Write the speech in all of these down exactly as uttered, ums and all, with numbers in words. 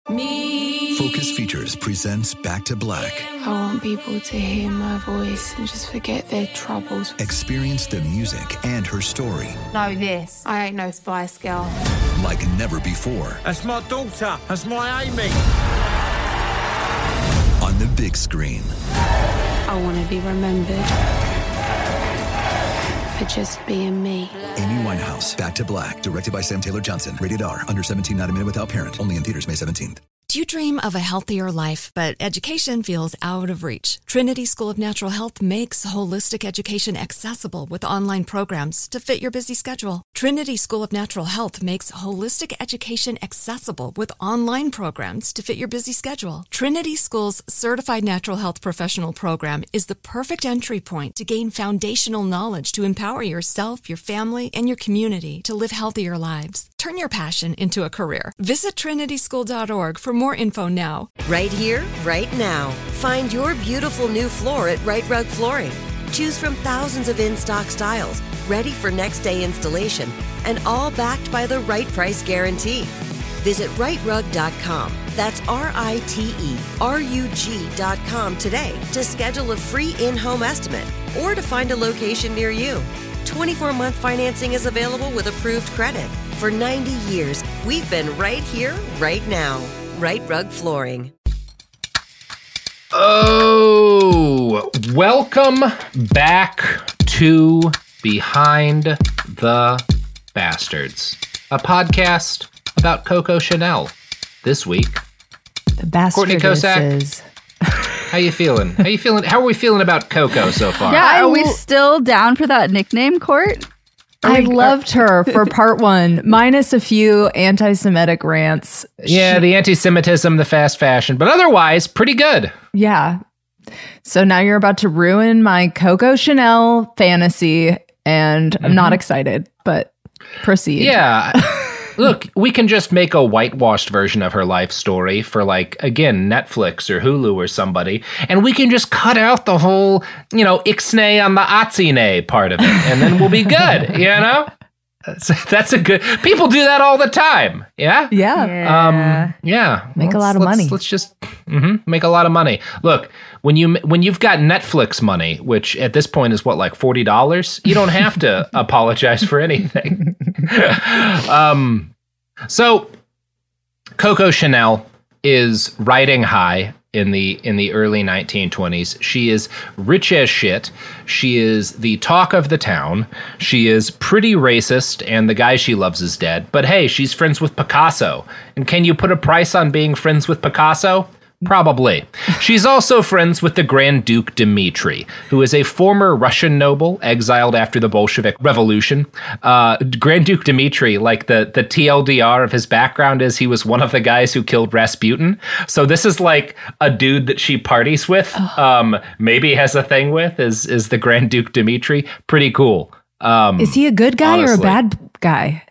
Me. Focus Features presents Back to Black. I want people to hear my voice and just forget their troubles. Experience the music and her story. Know this. I ain't no Spice Girl. Like never before. That's my daughter. That's my Amy. On the big screen. I want to be remembered for just being me. Amy Winehouse, Back to Black. Directed by Sam Taylor Johnson. Rated R. Under seventeen, not a minute without parent. Only in theaters May seventeenth. Do you dream of a healthier life, but education feels out of reach? Trinity School of Natural Health makes holistic education accessible with online programs to fit your busy schedule. Trinity School of Natural Health makes holistic education accessible with online programs to fit your busy schedule. Trinity School's Certified Natural Health Professional Program is the perfect entry point to gain foundational knowledge to empower yourself, your family, and your community to live healthier lives. Turn your passion into a career. Visit trinity school dot org for more info now. Right here, right now. Find your beautiful new floor at Right Rug Flooring. Choose from thousands of in-stock styles, ready for next day installation, and all backed by the right price guarantee. Visit right rug dot com. That's R I T E R U G dot com today to schedule a free in-home estimate or to find a location near you. twenty-four month financing is available with approved credit. For ninety years, we've been right here, right now. Right Rug Flooring. Oh, welcome back to Behind the Bastards, a podcast about Coco Chanel. This week, the bastardesses. Courtney Kosak, how you feeling? How you feeling? How are we feeling about Coco so far? Yeah, are we still down for that nickname, Court? I loved her for part one, minus a few anti-Semitic rants. Yeah, the anti-Semitism, the fast fashion, but otherwise, pretty good. Yeah. So now you're about to ruin my Coco Chanel fantasy, and mm-hmm. I'm not excited, but proceed. Yeah. Look, we can just make a whitewashed version of her life story for, like, again, Netflix or Hulu or somebody, and we can just cut out the whole, you know, ixnay on the atzine part of it, and then we'll be good, you know? That's, that's a good... People do that all the time, yeah? Yeah. Yeah. Um, yeah. Make let's, a lot of let's, money. Let's just mm-hmm, make a lot of money. Look, when, you, when you've got Netflix money, which at this point is, what, like forty dollars? You don't have to apologize for anything. um, so, Coco Chanel is riding high in the in the early nineteen twenties. She is rich as shit. She is the talk of the town. She is pretty racist, and the guy she loves is dead. But hey, she's friends with Picasso. And can you put a price on being friends with Picasso? Probably. She's also friends with the Grand Duke Dmitri, who is a former Russian noble exiled after the Bolshevik Revolution. Uh, Grand Duke Dmitri, like the, the T L D R of his background is he was one of the guys who killed Rasputin. So this is like a dude that she parties with, um, maybe has a thing with, is, is the Grand Duke Dmitri. Pretty cool. Um, is he a good guy honestly. or a bad guy?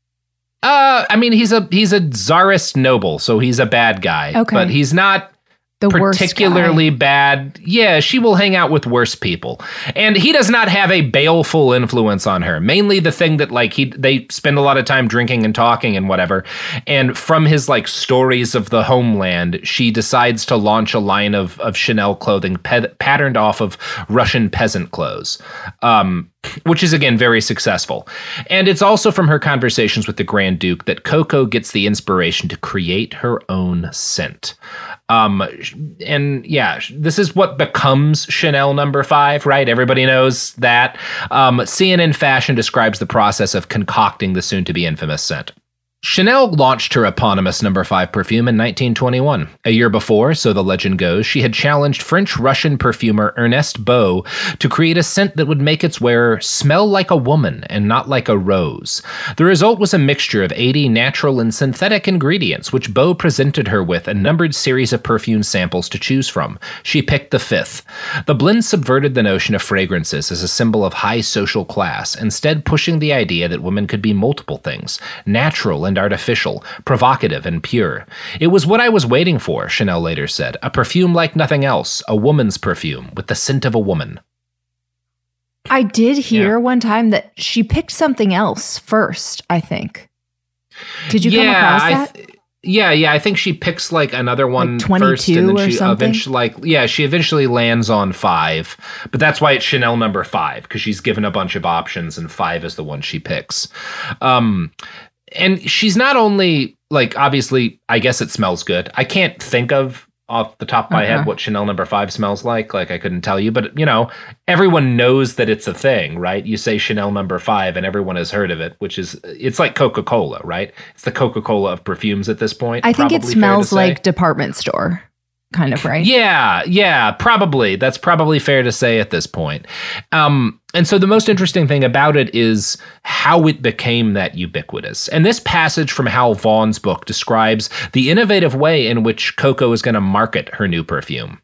Uh, I mean, he's a he's a czarist noble, so he's a bad guy. Okay. But he's not the particularly worst guy. bad. Yeah, she will hang out with worse people. And he does not have a baleful influence on her. Mainly the thing that, like, he they spend a lot of time drinking and talking and whatever. And from his, like, stories of the homeland, she decides to launch a line of, of Chanel clothing pe- patterned off of Russian peasant clothes. Um... Which is, again, very successful. And it's also from her conversations with the Grand Duke that Coco gets the inspiration to create her own scent. Um, and yeah, this is what becomes Chanel number five, right? Everybody knows that. Um, C N N Fashion describes the process of concocting the soon-to-be infamous scent. Chanel launched her eponymous number five perfume in nineteen twenty-one. A year before, so the legend goes, she had challenged French-Russian perfumer Ernest Beau to create a scent that would make its wearer smell like a woman and not like a rose. The result was a mixture of eighty natural and synthetic ingredients, which Beau presented her with a numbered series of perfume samples to choose from. She picked the fifth. The blend subverted the notion of fragrances as a symbol of high social class, instead pushing the idea that women could be multiple things, natural and artificial, provocative and pure. It was what I was waiting for, Chanel later said, a perfume like nothing else, a woman's perfume with the scent of a woman. I did hear Yeah. one time that she picked something else first, I think. Did you yeah, come across I that? th- Yeah, yeah, I think she picks like another one Like first, and then twenty-two or she something? eventually, like, yeah, she eventually lands on five. But that's why it's Chanel number five, because she's given a bunch of options, and five is the one she picks. Um, and she's not only like, obviously, I guess it smells good. I can't think of off the top of my Uh-huh. head what Chanel number five smells like. Like, I couldn't tell you, but you know, everyone knows that it's a thing, right? You say Chanel number five and everyone has heard of it, which is, it's like Coca-Cola, right? It's the Coca-Cola of perfumes at this point. I think it probably fair to smells say. like department store, kind of, right? Yeah, yeah, probably. That's probably fair to say at this point. Um, and so the most interesting thing about it is how it became that ubiquitous. And this passage from Hal Vaughn's book describes the innovative way in which Coco is going to market her new perfume.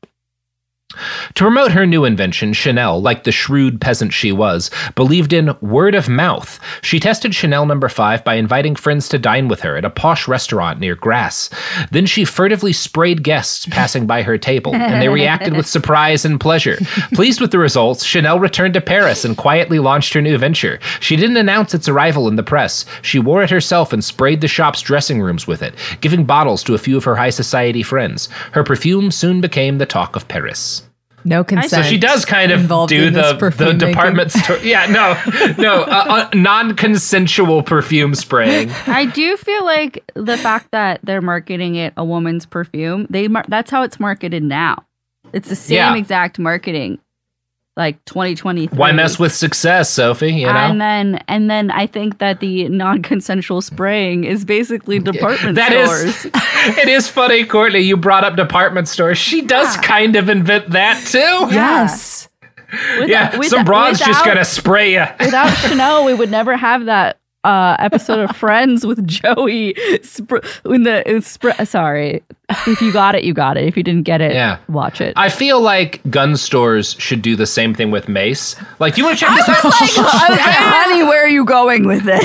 To promote her new invention, Chanel, like the shrewd peasant she was, believed in word of mouth. She tested Chanel number five by inviting friends to dine with her at a posh restaurant near Grasse. Then she furtively sprayed guests passing by her table, and they reacted with surprise and pleasure. Pleased with the results, Chanel returned to Paris and quietly launched her new venture. She didn't announce its arrival in the press. She wore it herself and sprayed the shop's dressing rooms with it, giving bottles to a few of her high society friends. Her perfume soon became the talk of Paris. No consent. So she does kind of involved do in this the, perfume the making. department store. Yeah, no, no, uh, uh, non-consensual perfume spraying. I do feel like the fact that they're marketing it a woman's perfume, they mar- that's how it's marketed now. It's the same Yeah. exact marketing, like twenty twenty-three. Why mess with success, Sophie? You know, And then, and then I think that the non-consensual spraying is basically department that stores. is. It is funny, Courtney. You brought up department stores. She does Yeah. kind of invent that too. Yes. With- Yeah, with- some broads just without- gotta spray you. Without Chanel, we would never have that uh, episode of Friends with Joey. Sp- in the in sp- sorry, if you got it, you got it. If you didn't get it, Yeah. watch it. I feel like gun stores should do the same thing with mace. Like, do you want to check this out? I was like, honey, where are you going with this?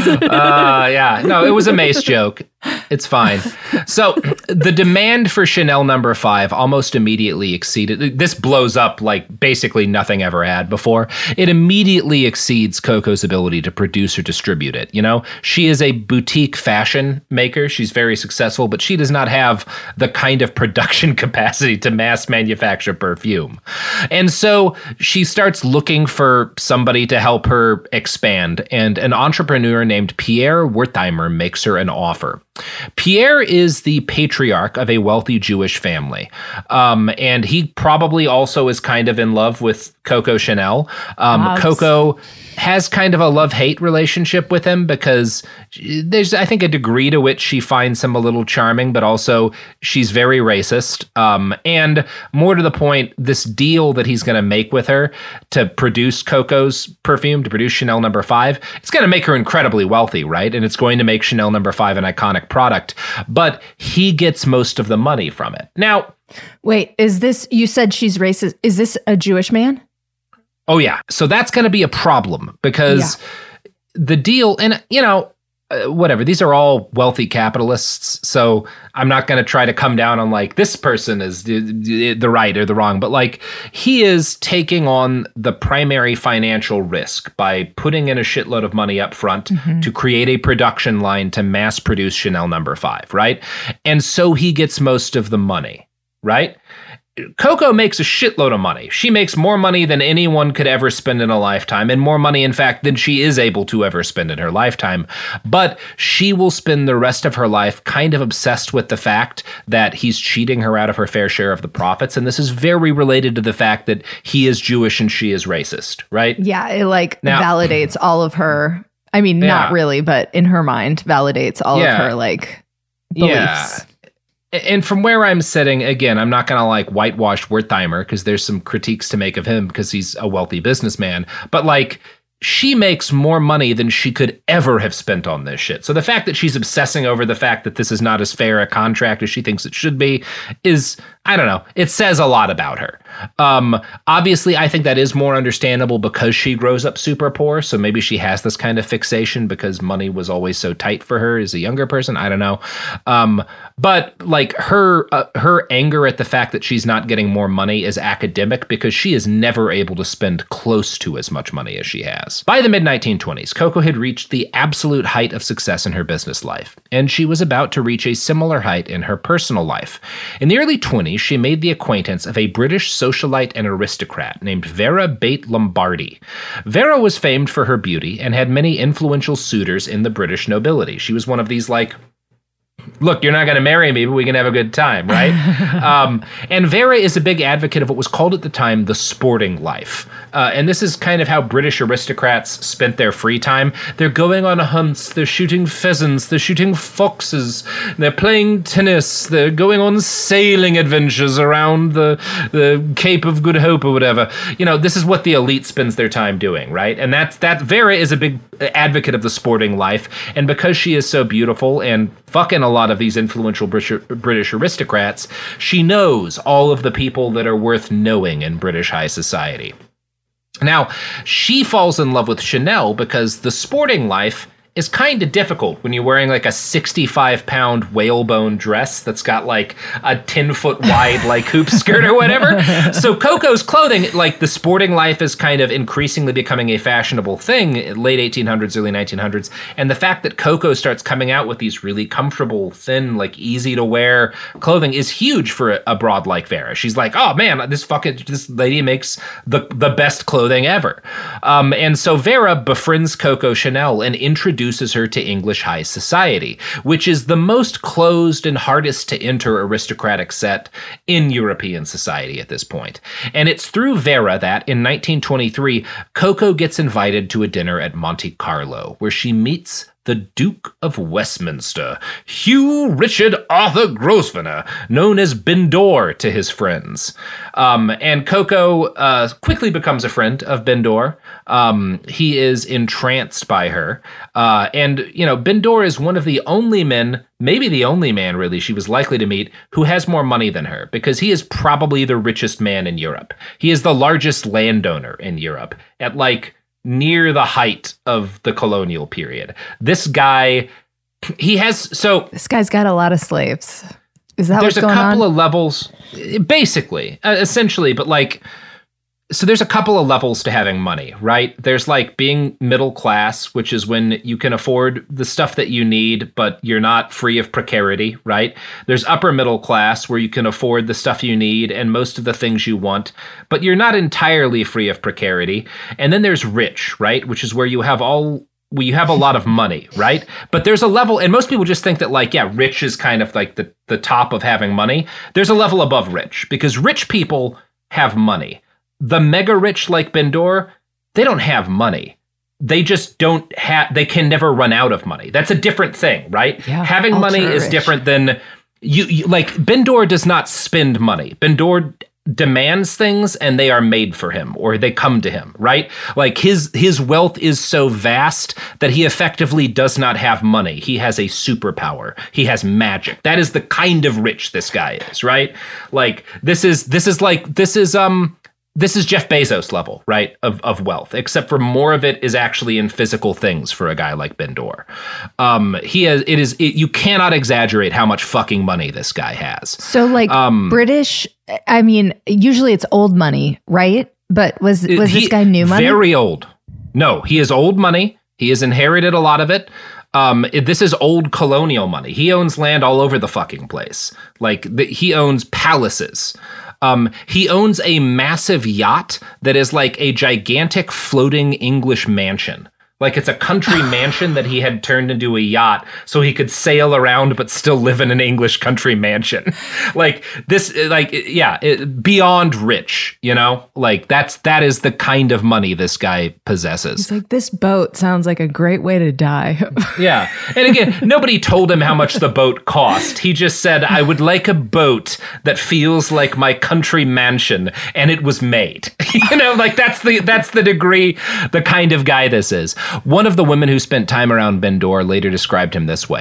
uh, yeah, no, it was a mace joke. It's fine. So the demand for Chanel number five almost immediately exceeded. This blows up like basically nothing ever had before. It immediately exceeds Coco's ability to produce or distribute it. You know, she is a boutique fashion maker. She's very successful, but she does not have the kind of production capacity to mass manufacture perfume. And so she starts looking for somebody to help her expand. And an entrepreneur named Pierre Wertheimer makes her an offer. Pierre is the patriarch of a wealthy Jewish family. Um, and he probably also is kind of in love with Coco Chanel. Um, Obs. Coco has kind of a love-hate relationship with him because there's, I think, a degree to which she finds him a little charming, but also she's very racist. Um, and more to the point, this deal that he's going to make with her to produce Coco's perfume, to produce Chanel number five, it's going to make her incredibly wealthy, right? And it's going to make Chanel number five an iconic product, but he gets most of the money from it. Now, Wait, is this, you said she's racist. Is this a Jewish man? oh yeah, so that's going to be a problem because the deal, and you know, uh, whatever, these are all wealthy capitalists, so I'm not going to try to come down on like this person is the, the right or the wrong, but like he is taking on the primary financial risk by putting in a shitload of money up front to create a production line to mass produce Chanel number five, right? And so he gets most of the money, right? Coco makes a shitload of money. She makes more money than anyone could ever spend in a lifetime, and more money, in fact, than she is able to ever spend in her lifetime. But she will spend the rest of her life kind of obsessed with the fact that he's cheating her out of her fair share of the profits. And this is very related to the fact that he is Jewish and she is racist, right? Yeah, it like Now- validates all of her. I mean, not Yeah. really, but in her mind, validates all Yeah. of her like beliefs. Yeah. And from where I'm sitting, again, I'm not going to like whitewash Wertheimer because there's some critiques to make of him because he's a wealthy businessman. But like, she makes more money than she could ever have spent on this shit. So the fact that she's obsessing over the fact that this is not as fair a contract as she thinks it should be is, I don't know. It says a lot about her. Um, obviously, I think that is more understandable because she grows up super poor. So maybe she has this kind of fixation because money was always so tight for her as a younger person. I don't know. Um, but like her, uh, her anger at the fact that she's not getting more money is academic because she is never able to spend close to as much money as she has. By the mid nineteen twenties, Coco had reached the absolute height of success in her business life, and she was about to reach a similar height in her personal life. In the early twenties, she made the acquaintance of a British socialite and aristocrat named Vera Bate Lombardi. Vera was famed for her beauty and had many influential suitors in the British nobility. She was one of these, like, look, you're not going to marry me, but we can have a good time, right? um, and Vera is a big advocate of what was called at the time the sporting life. Uh, and this is kind of how British aristocrats spent their free time. They're going on hunts, they're shooting pheasants, they're shooting foxes, they're playing tennis, they're going on sailing adventures around the, the Cape of Good Hope or whatever. You know, this is what the elite spends their time doing, right? And that's, that Vera is a big advocate of the sporting life. And because she is so beautiful and fucking a lot of these influential British aristocrats, she knows all of the people that are worth knowing in British high society. Now, she falls in love with Chanel because the sporting life is kind of difficult when you're wearing like a sixty-five pound whalebone dress that's got like a ten foot wide like hoop skirt or whatever. So Coco's clothing, like the sporting life is kind of increasingly becoming a fashionable thing, late eighteen hundreds, early nineteen hundreds. And the fact that Coco starts coming out with these really comfortable, thin, like easy to wear clothing is huge for a broad like Vera. She's like, oh man, this fucking, this lady makes the, the best clothing ever. Um, and so Vera befriends Coco Chanel and introduces her to English high society, which is the most closed and hardest to enter aristocratic set in European society at this point. And it's through Vera that, in nineteen twenty-three, Coco gets invited to a dinner at Monte Carlo, where she meets the Duke of Westminster, Hugh Richard Arthur Grosvenor, known as Bendor to his friends. Um, and Coco uh, quickly becomes a friend of Bendor. Um, he is entranced by her. Uh, and, you know, Bendor is one of the only men, maybe the only man really she was likely to meet, who has more money than her, because he is probably the richest man in Europe. He is the largest landowner in Europe at like near the height of the colonial period. This guy, he has, so... This guy's got a lot of slaves. Is that what's going on? There's a couple of levels, basically, uh, essentially, but like, so there's a couple of levels to having money, right? There's like being middle class, which is when you can afford the stuff that you need, but you're not free of precarity, right? There's upper middle class, where you can afford the stuff you need and most of the things you want, but you're not entirely free of precarity. And then there's rich, right? Which is where you have all... Well, you have a lot of money, right? But there's a level, and most people just think that like, yeah, rich is kind of like the, the top of having money. There's a level above rich, because rich people have money. The mega rich like Bendor, they don't have money. They just don't have, they can never run out of money. That's a different thing, right? Yeah, having money is rich. different than, you, you like, Bendor does not spend money. Bendor demands things and they are made for him, or they come to him, right? Like his his wealth is so vast that he effectively does not have money. He has a superpower. He has magic. That is the kind of rich this guy is, right? Like this is this is like this is um this is Jeff Bezos level, right, of of wealth, except for more of it is actually in physical things for a guy like Bendor. Um, he has, it is, it, you cannot exaggerate how much fucking money this guy has. So like um, British, I mean, usually it's old money, right? But was was he, this guy new money? Very old. No, he is old money. He has inherited a lot of it. Um, it, this is old colonial money. He owns land all over the fucking place. Like the, he owns palaces. Um, he owns a massive yacht that is like a gigantic floating English mansion. Like it's a country mansion that he had turned into a yacht so he could sail around but still live in an English country mansion. Like this, like, yeah, it, beyond rich, you know? Like that's, that is the kind of money this guy possesses. He's like, this boat sounds like a great way to die. Yeah. And again, nobody told him how much the boat cost. He just said, I would like a boat that feels like my country mansion, and it was made. You know, like that's the, that's the degree, the kind of guy this is. One of the women who spent time around Bendor later described him this way.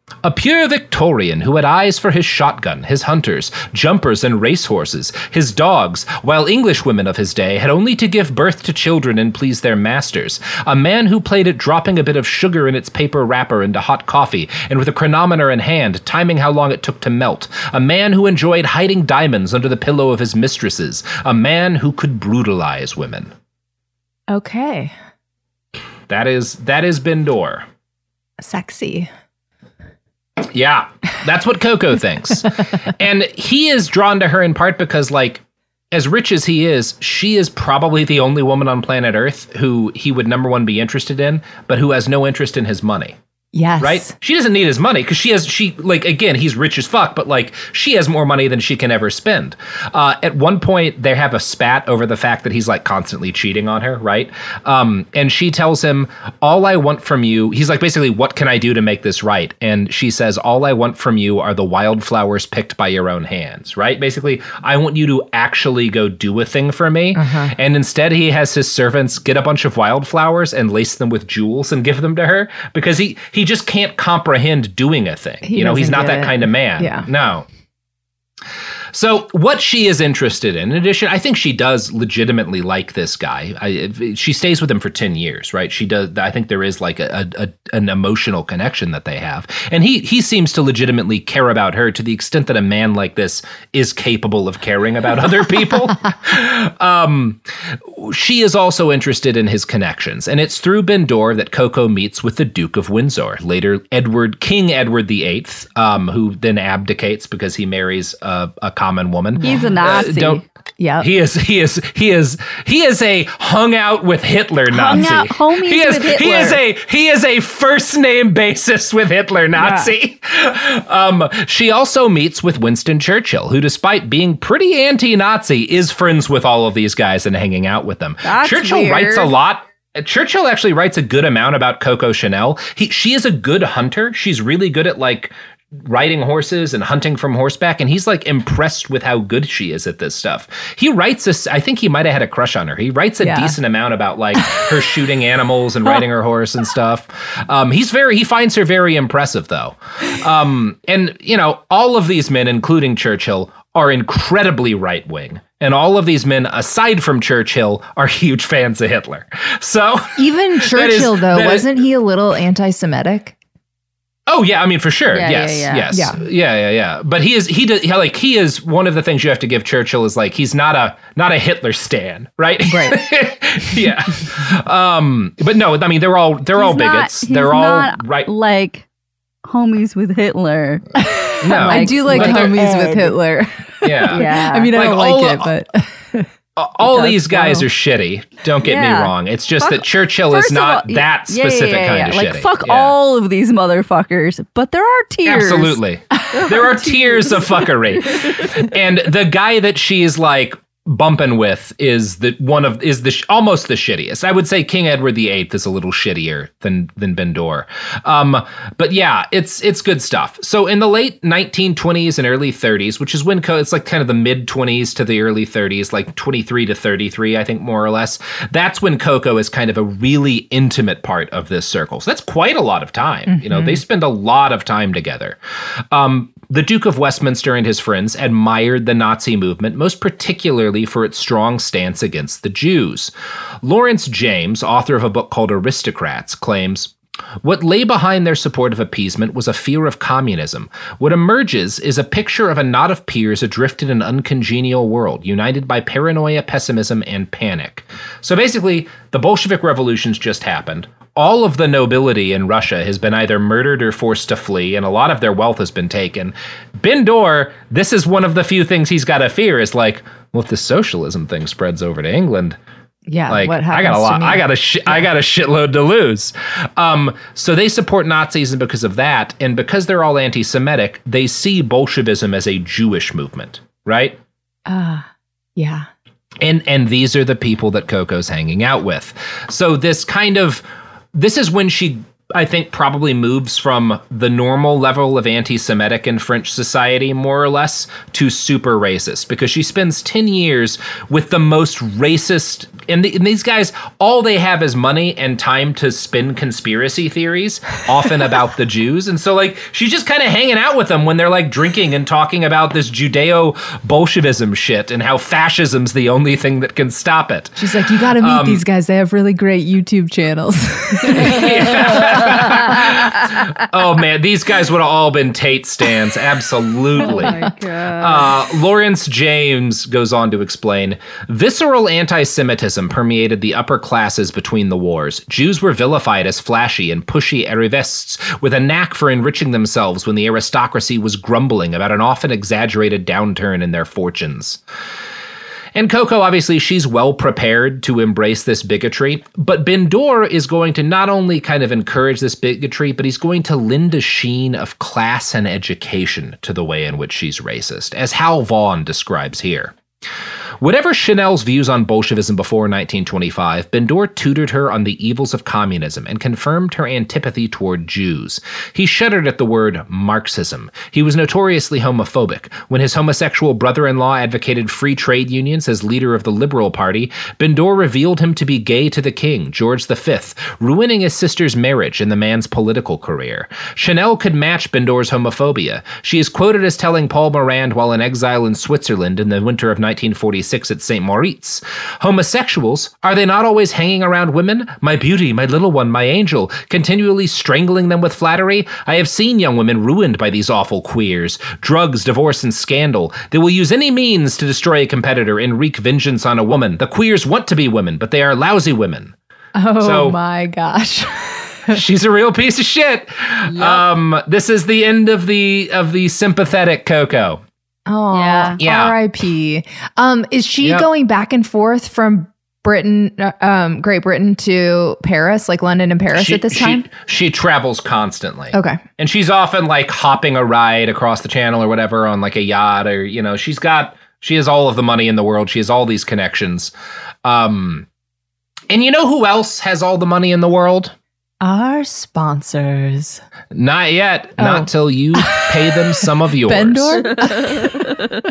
A pure Victorian who had eyes for his shotgun, his hunters, jumpers and racehorses, his dogs, while English women of his day had only to give birth to children and please their masters. A man who played at dropping a bit of sugar in its paper wrapper into hot coffee, and with a chronometer in hand, timing how long it took to melt. A man who enjoyed hiding diamonds under the pillow of his mistresses. A man who could brutalize women. Okay. That is, that is Bendor. Sexy. Yeah, that's what Coco thinks. And he is drawn to her in part because, like, as rich as he is, she is probably the only woman on planet Earth who he would, number one, be interested in, but who has no interest in his money. Yes. Right? She doesn't need his money because she has, she, like, again, he's rich as fuck, but, like, she has more money than she can ever spend. Uh, at one point, they have a spat over the fact that he's, like, constantly cheating on her, right? Um, and she tells him, all I want from you, he's like, basically, what can I do to make this right? And she says, all I want from you are the wildflowers picked by your own hands, right? Basically, I want you to actually go do a thing for me. Uh-huh. And instead, he has his servants get a bunch of wildflowers and lace them with jewels and give them to her because he, he He just can't comprehend doing a thing. He you know, he's not that it. kind of man. Yeah. No. So what she is interested in, in addition, I think she does legitimately like this guy. I, she stays with him for ten years, right? She does. I think there is like a, a, an emotional connection that they have. And he he seems to legitimately care about her to the extent that a man like this is capable of caring about other people. um, she is also interested in his connections. And it's through Bendor that Coco meets with the Duke of Windsor, later Edward, King Edward the Eighth, um, who then abdicates because he marries a, a common woman. He's a Nazi. Uh, don't, yeah. He is he is he is he is a hung out with Hitler Nazi. Hung out homies he is with Hitler. he is a he is a first name basis with Hitler Nazi. Yeah. Um she also meets with Winston Churchill, who despite being pretty anti-Nazi is friends with all of these guys and hanging out with them. That's Churchill weird. writes a lot Churchill actually writes a good amount about Coco Chanel. He she is a good hunter. She's really good at like riding horses and hunting from horseback, and he's like impressed with how good she is at this stuff. He writes this, I think he might have had a crush on her. He writes a Yeah. decent amount about like her shooting animals and riding her horse and stuff. Um, he's very, he finds her very impressive though. Um, and you know, all of these men, including Churchill, are incredibly right-wing. And all of these men, aside from Churchill, are huge fans of Hitler. So Even Churchill, is, though, is, wasn't he a little anti-Semitic? Oh yeah, I mean for sure. Yeah, yes, yeah, yeah. yes, Yeah. yeah, yeah, yeah. But he is he does he, like he is one of the things you have to give Churchill is like he's not a not a Hitler stan, right? Right. yeah. Um. But no, I mean they're all they're all He's not- bigots. he's they're all not right. like homies with Hitler. No, I do like but they're- homies with Hitler. Yeah. Yeah. I mean, I Like don't all- like it, but All does these guys well. are shitty. Don't get Yeah. me wrong. It's just Fuck- that Churchill First is of not all, that yeah, yeah, specific yeah, kind yeah. of like, shitty. fuck Yeah. all of these motherfuckers, but there are tears. Absolutely. There are tiers of fuckery. And the guy that she's like bumping with is the one of is the sh- almost the shittiest. I would say King Edward the Eighth is a little shittier than than Bendor. Um, but yeah, it's it's good stuff. So in the late nineteen twenties and early thirties, which is when Co- it's like kind of the mid twenties to the early thirties, like twenty-three to thirty-three, I think more or less. That's when Coco is kind of a really intimate part of this circle. So that's quite a lot of time. Mm-hmm. You know, they spend a lot of time together. Um, The Duke of Westminster and his friends admired the Nazi movement, most particularly for its strong stance against the Jews. Lawrence James, author of a book called Aristocrats, claims, "What lay behind their support of appeasement was a fear of communism. What emerges is a picture of a knot of peers adrift in an uncongenial world, united by paranoia, pessimism, and panic." So basically, the Bolshevik revolutions just happened. All of the nobility in Russia has been either murdered or forced to flee, and a lot of their wealth has been taken. Bendor, this is one of the few things he's got to fear is like, well, if the socialism thing spreads over to England, yeah, like what happens I got a lot, to me? I got a, sh- I got a shitload to lose. Um, so they support Nazis, and because of that, and because they're all anti-Semitic, they see Bolshevism as a Jewish movement, right? Uh, yeah. And and these are the people that Coco's hanging out with. So this kind of This is when she, I think, probably moves from the normal level of anti-Semitic in French society, more or less, to super racist, because she spends ten years with the most racist and, the, and these guys, all they have is money and time to spin conspiracy theories, often about the Jews. And so, like, she's just kind of hanging out with them when they're, like, drinking and talking about this Judeo-Bolshevism shit and how fascism's the only thing that can stop it. She's like, you got to meet Um, these guys. They have really great YouTube channels. Oh, man, these guys would have all been Tate stans. Absolutely. Oh my God. Uh, Lawrence James goes on to explain, visceral anti-Semitism permeated the upper classes between the wars. Jews were vilified as flashy and pushy arrivists with a knack for enriching themselves when the aristocracy was grumbling about an often exaggerated downturn in their fortunes. And Coco, obviously, she's well prepared to embrace this bigotry, but Ben-Dor is going to not only kind of encourage this bigotry, but he's going to lend a sheen of class and education to the way in which she's racist, as Hal Vaughn describes here. Whatever Chanel's views on Bolshevism before nineteen twenty-five, Ben-Dor tutored her on the evils of communism and confirmed her antipathy toward Jews. He shuddered at the word Marxism. He was notoriously homophobic. When his homosexual brother-in-law advocated free trade unions as leader of the Liberal Party, Ben-Dor revealed him to be gay to the king, George the Fifth, ruining his sister's marriage and the man's political career. Chanel could match Ben-Dor's homophobia. She is quoted as telling Paul Morand while in exile in Switzerland in the winter of nineteen forty-six at Saint Moritz, homosexuals, are they not always hanging around women? My beauty, my little one, my angel, continually strangling them with flattery? I have seen young women ruined by these awful queers. Drugs, divorce, and scandal. They will use any means to destroy a competitor and wreak vengeance on a woman. The queers want to be women, but they are lousy women. Oh So- my gosh. She's a real piece of shit. Yep. Um, this is the end of the of the sympathetic Coco. Oh, Yeah. Yeah. R I P. Um, is she Yep. going back and forth from Britain, uh, um, Great Britain to Paris, like London and Paris She, at this she- time? she travels constantly. Okay. And she's often like hopping a ride across the channel or whatever on like a yacht, or, you know, she's got, she has all of the money in the world. She has all these connections. Um, and you know who else has all the money in the world? Our sponsors. Not yet. Oh. Not till you pay them some of yours. Ben-Dor?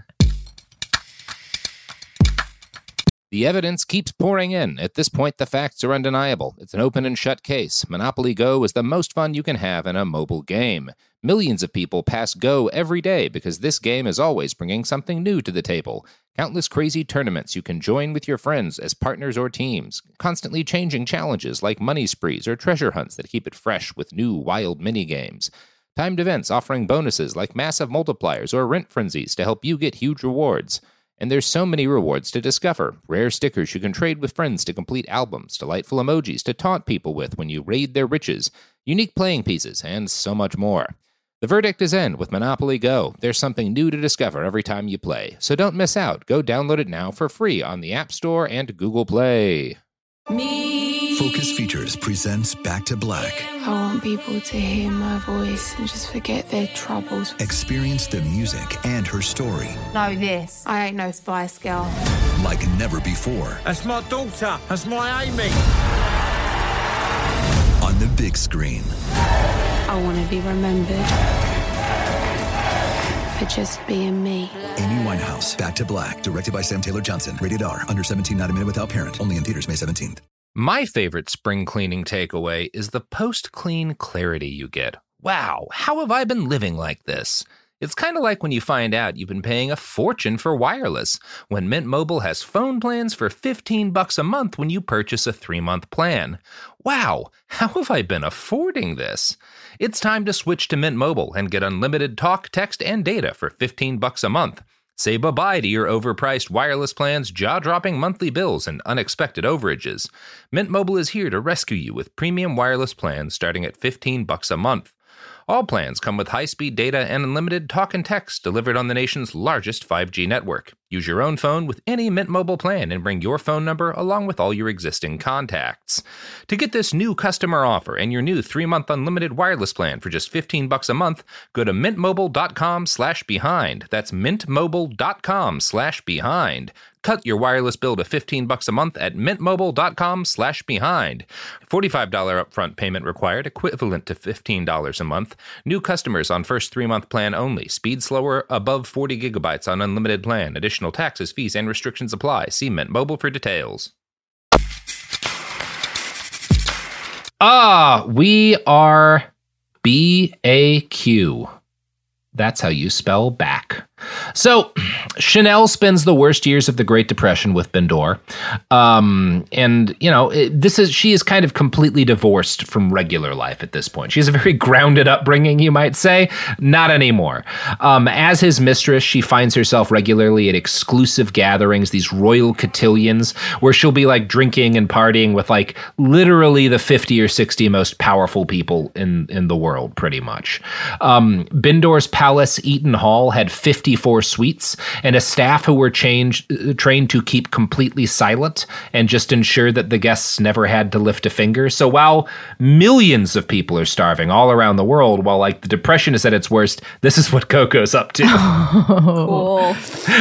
The evidence keeps pouring in. At this point, the facts are undeniable. It's an open and shut case. Monopoly Go is the most fun you can have in a mobile game. Millions of people pass Go every day because this game is always bringing something new to the table. Countless crazy tournaments you can join with your friends as partners or teams. Constantly changing challenges like money sprees or treasure hunts that keep it fresh with new wild mini-games. Timed events offering bonuses like massive multipliers or rent frenzies to help you get huge rewards. And there's so many rewards to discover. Rare stickers you can trade with friends to complete albums, delightful emojis to taunt people with when you raid their riches, unique playing pieces, and so much more. The verdict is in with Monopoly Go. There's something new to discover every time you play. So don't miss out. Go download it now for free on the App Store and Google Play. Focus Features presents Back to Black. I want people to hear my voice and just forget their troubles. Experience the music and her story Know this. I ain't no Spice Girl. like never before That's my daughter. That's my Amy. on the big screen. I want to be remembered for just being me. Amy Winehouse, Back to Black, directed by Sam Taylor Johnson. Rated R, under seventeen, not a minute without parent. Only in theaters May seventeenth. My favorite spring cleaning takeaway is the post-clean clarity you get. Wow, how have I been living like this? It's kind of like when you find out you've been paying a fortune for wireless, when Mint Mobile has phone plans for fifteen bucks a month when you purchase a three-month plan. Wow, how have I been affording this? It's time to switch to Mint Mobile and get unlimited talk, text, and data for fifteen bucks a month. Say bye-bye to your overpriced wireless plans, jaw-dropping monthly bills, and unexpected overages. Mint Mobile is here to rescue you with premium wireless plans starting at fifteen bucks a month. All plans come with high-speed data and unlimited talk and text delivered on the nation's largest five G network. Use your own phone with any Mint Mobile plan and bring your phone number along with all your existing contacts. To get this new customer offer and your new three-month unlimited wireless plan for just fifteen bucks a month, go to mintmobile.com slash behind. That's mintmobile.com slash behind. Cut your wireless bill to fifteen bucks a month at mintmobile.com slash behind. forty-five dollars upfront payment required, equivalent to fifteen dollars a month. New customers on first three-month plan only. Speed slower, above forty gigabytes on unlimited plan. Additional taxes, fees, and restrictions apply. See Mint Mobile for details. Ah, we are B A Q. That's how you spell back. So Chanel spends the worst years of the Great Depression with Bendor. Um, and, you know, it, this is she is kind of completely divorced from regular life at this point. She has a very grounded upbringing, you might say. Not anymore. Um, as his mistress, she finds herself regularly at exclusive gatherings, these royal cotillions, where she'll be like drinking and partying with like literally the fifty or sixty most powerful people in, in the world, pretty much. Um, Bendor's palace, Eaton Hall, had fifty fifty-four suites and a staff who were changed, trained to keep completely silent and just ensure that the guests never had to lift a finger. So while millions of people are starving all around the world, while like the depression is at its worst, this is what Coco's up to. Cool.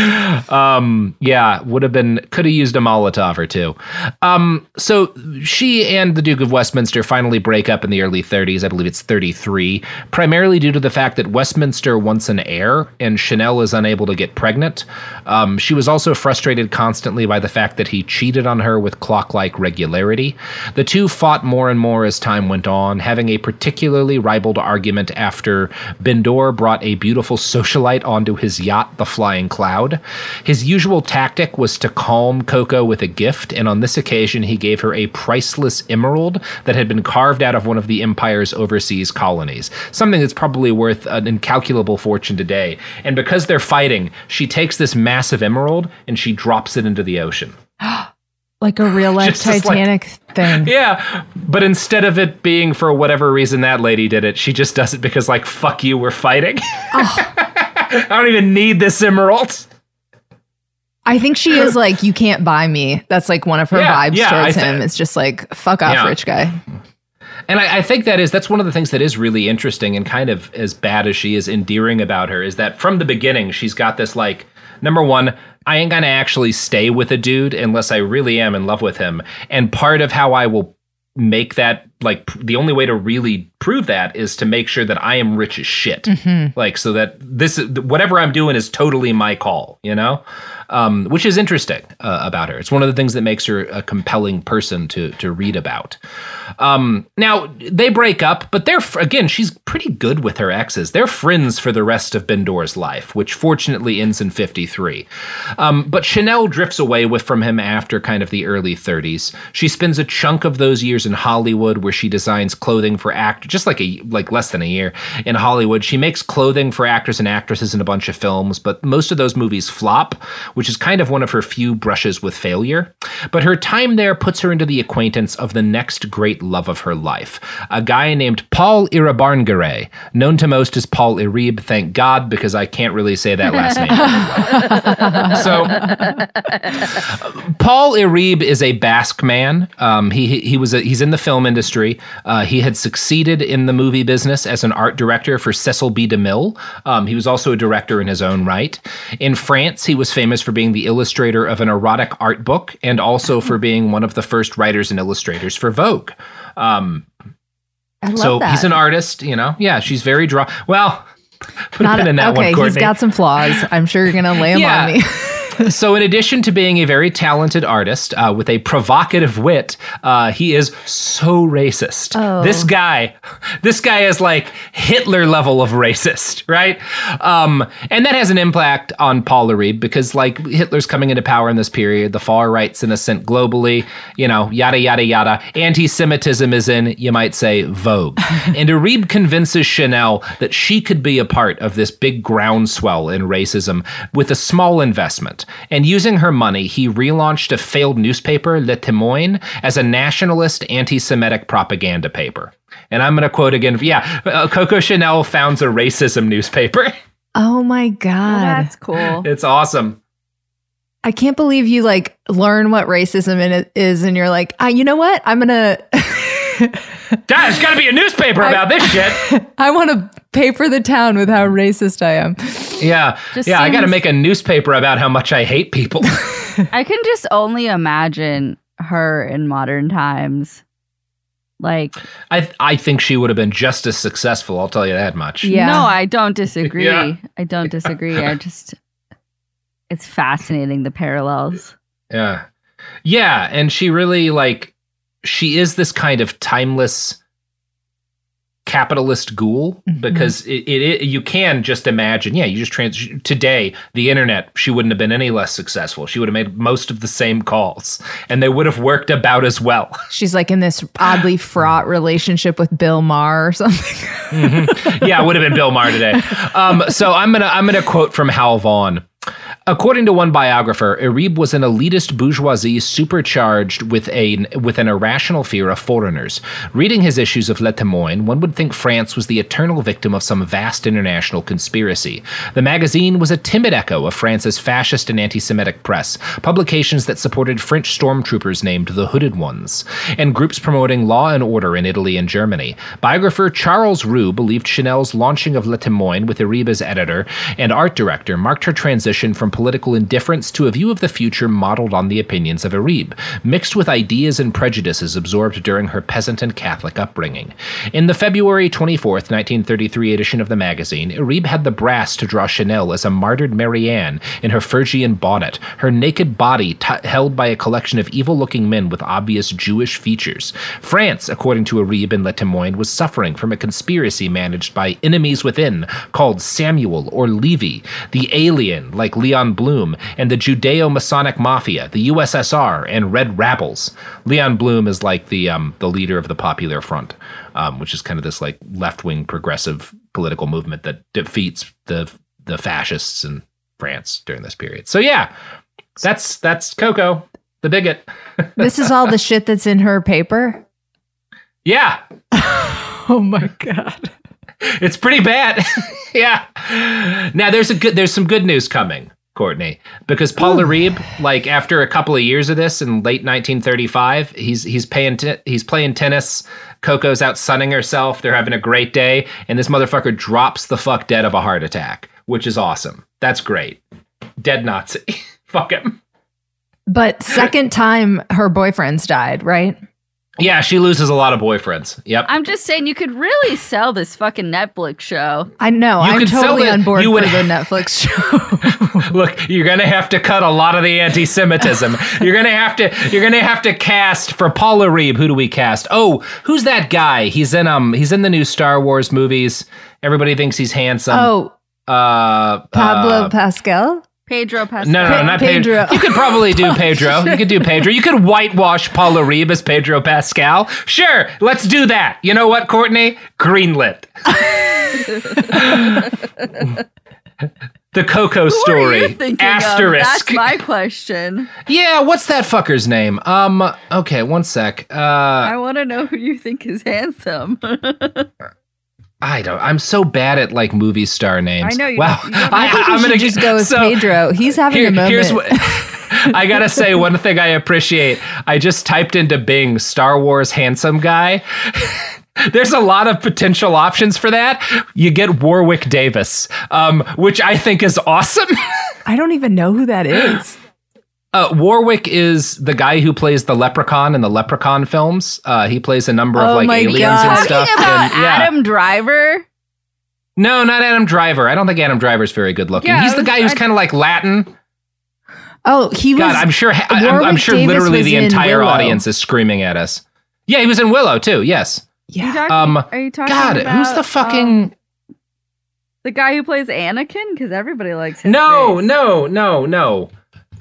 um, yeah, would have been, could have used a Molotov or two. Um, so she and the Duke of Westminster finally break up in the early thirties. I believe it's thirty-three, primarily due to the fact that Westminster wants an heir and Chanel is unable to get pregnant. Um, she was also frustrated constantly by the fact that he cheated on her with clock-like regularity. The two fought more and more as time went on, having a particularly ribald argument after Bendor brought a beautiful socialite onto his yacht, the Flying Cloud. His usual tactic was to calm Coco with a gift, and on this occasion he gave her a priceless emerald that had been carved out of one of the Empire's overseas colonies, something that's probably worth an incalculable fortune today. And because they're fighting, she takes this massive emerald and she drops it into the ocean. Like a real life Titanic like, thing. Yeah, but instead of it being for whatever reason that lady did it, she just does it because like, fuck you, we're fighting. Oh. I don't even need this emerald. I think she is like, you can't buy me. That's like one of her yeah, vibes yeah, towards th- him. It's just like, fuck off, yeah. rich guy. And I, I think that is, that's one of the things that is really interesting and kind of as bad as she is endearing about her is that from the beginning, she's got this like, number one, I ain't gonna actually stay with a dude unless I really am in love with him. And part of how I will make that, like, the only way to really prove that is to make sure that I am rich as shit. Mm-hmm. Like, so that this, whatever I'm doing is totally my call, you know? Um, which is interesting uh, about her. It's one of the things that makes her a compelling person to to read about. Um, now, they break up, but they're, again, she's pretty good with her exes. They're friends for the rest of Bendor's life, which fortunately ends in fifty-three. Um, but Chanel drifts away with from him after kind of the early thirties. She spends a chunk of those years in Hollywood where she designs clothing for actors, just like a like less than a year in Hollywood. She makes clothing for actors and actresses in a bunch of films, but most of those movies flop, which is kind of one of her few brushes with failure. But her time there puts her into the acquaintance of the next great love of her life, a guy named Paul Irabarngere, known to most as Paul Iribe, thank God, because I can't really say that last name. So, Paul Iribe is a Basque man. Um, he he was a, he's in the film industry. Uh, he had succeeded in the movie business as an art director for Cecil B. DeMille. Um, he was also a director in his own right. In France, he was famous for being the illustrator of an erotic art book and also for being one of the first writers and illustrators for Vogue. Um, I love so that. he's an artist, you know? Yeah, she's very draw. Well, put Not a pin in that okay, one, Courtney. He's got some flaws. I'm sure you're going to lay them Yeah. on me. So in addition to being a very talented artist uh, with a provocative wit, uh, he is so racist. Oh. This guy, this guy is like Hitler level of racist, right? Um, and that has an impact on Paul Iribe because like Hitler's coming into power in this period, the far right's in ascent globally, you know, yada, yada, yada. Anti-Semitism is in, you might say, vogue. And Iribe convinces Chanel that she could be a part of this big groundswell in racism with a small investment. And using her money, he relaunched a failed newspaper, Le Témoin, as a nationalist anti-Semitic propaganda paper. And I'm going to quote again. Yeah, uh, Coco Chanel founds a racism newspaper. Oh my God. Well, that's cool. It's awesome. I can't believe you like learn what racism in it is and you're like, ah, you know what? I'm going to... Dad, there's got to be a newspaper about I, this shit. I want to paper the town with how racist I am. Yeah. Just yeah, seems, I got to make a newspaper about how much I hate people. I can just only imagine her in modern times. Like, I I think she would have been just as successful, I'll tell you that much. Yeah. No, I don't disagree. Yeah. I don't disagree. I just, it's fascinating, the parallels. Yeah. Yeah, and she really like she is this kind of timeless capitalist ghoul Mm-hmm. because it, it, it you can just imagine, yeah, you just trans today, the internet, she wouldn't have been any less successful. She would have made most of the same calls and they would have worked about as well. She's like in this oddly fraught relationship with Bill Maher or something. Mm-hmm. Yeah, it would have been Bill Maher today. Um, so I'm gonna I'm gonna quote from Hal Vaughan. According to one biographer, Erib was an elitist bourgeoisie supercharged with a with an irrational fear of foreigners. Reading his issues of Le Témoin, one would think France was the eternal victim of some vast international conspiracy. The magazine was a timid echo of France's fascist and anti-Semitic press, publications that supported French stormtroopers named the Hooded Ones, and groups promoting law and order in Italy and Germany. Biographer Charles Roux believed Chanel's launching of Le Témoin with Erib as editor and art director marked her transition from political indifference to a view of the future modeled on the opinions of Erib, mixed with ideas and prejudices absorbed during her peasant and Catholic upbringing. In the February twenty-fourth, nineteen thirty-three edition of the magazine, Erib had the brass to draw Chanel as a martyred Marianne in her Phrygian bonnet, her naked body t- held by a collection of evil-looking men with obvious Jewish features. France, according to Erib in Le Témoin, was suffering from a conspiracy managed by enemies within called Samuel or Levy, the alien like Leon Blum, and the Judeo-Masonic Mafia, the U S S R, and Red Rabbles. Leon Blum is like the um, the leader of the Popular Front, um, which is kind of this like left-wing progressive political movement that defeats the the fascists in France during this period. So yeah, that's that's Coco, the bigot. This is all the shit that's in her paper? Yeah. Oh my God. It's pretty bad. Yeah. Now there's a good there's some good news coming, Courtney, because Paul Erib, like after a couple of years of this in late nineteen thirty-five, he's he's paying t- he's playing tennis. Coco's out sunning herself. They're having a great day, and this motherfucker drops the fuck dead of a heart attack, which is awesome. That's great. Dead Nazi. Fuck him. But second time her boyfriend's died, right? Yeah, she loses a lot of boyfriends. Yep. I'm just saying you could really sell this fucking Netflix show. I know. You I'm could sell totally it- on board you for would- the Netflix show. Look, you're gonna have to cut a lot of the anti-Semitism. You're gonna have to. You're gonna have to cast for Paul Erib. Who do we cast? Oh, who's that guy? He's in um. He's in the new Star Wars movies. Everybody thinks he's handsome. Oh, uh, Pablo uh, Pascal? Pedro Pascal. No, no, no, Pe- not Pedro. Pedro. You could probably do Pedro. You could do Pedro. You could whitewash Paul Erib as Pedro Pascal. Sure, let's do that. You know what, Courtney? Greenlit. The Coco Who story. are you thinking Asterisk. Of? That's my question. Yeah, what's that fucker's name? Um, okay, one sec. Uh, I want to know who you think is handsome. I don't. I'm so bad at like movie star names. I know you. Wow. you don't- I think you I'm should gonna just g- go with so, Pedro. He's having Here- a moment. Here's what I gotta say. One thing I appreciate. I just typed into Bing Star Wars handsome guy. There's a lot of potential options for that. You get Warwick Davis, um, which I think is awesome. I don't even know who that is. Uh, Warwick is the guy who plays the Leprechaun in the Leprechaun films. Uh, he plays a number of Oh like my aliens God. and Talking stuff. about and, yeah. Adam Driver. No, not Adam Driver. I don't think Adam Driver's very good looking. Yeah, He's I the was- guy who's I- kind of like Latin. Oh, he was. God, I'm sure. I, I'm, I'm Warwick sure. Davis Literally, was the in entire Willow. audience is screaming at us. Yeah, he was in Willow too. Yes. You Yeah. talking, Um. are you talking God, about who's the fucking? um, the guy who plays Anakin? Because everybody likes his no, face. no, no, no.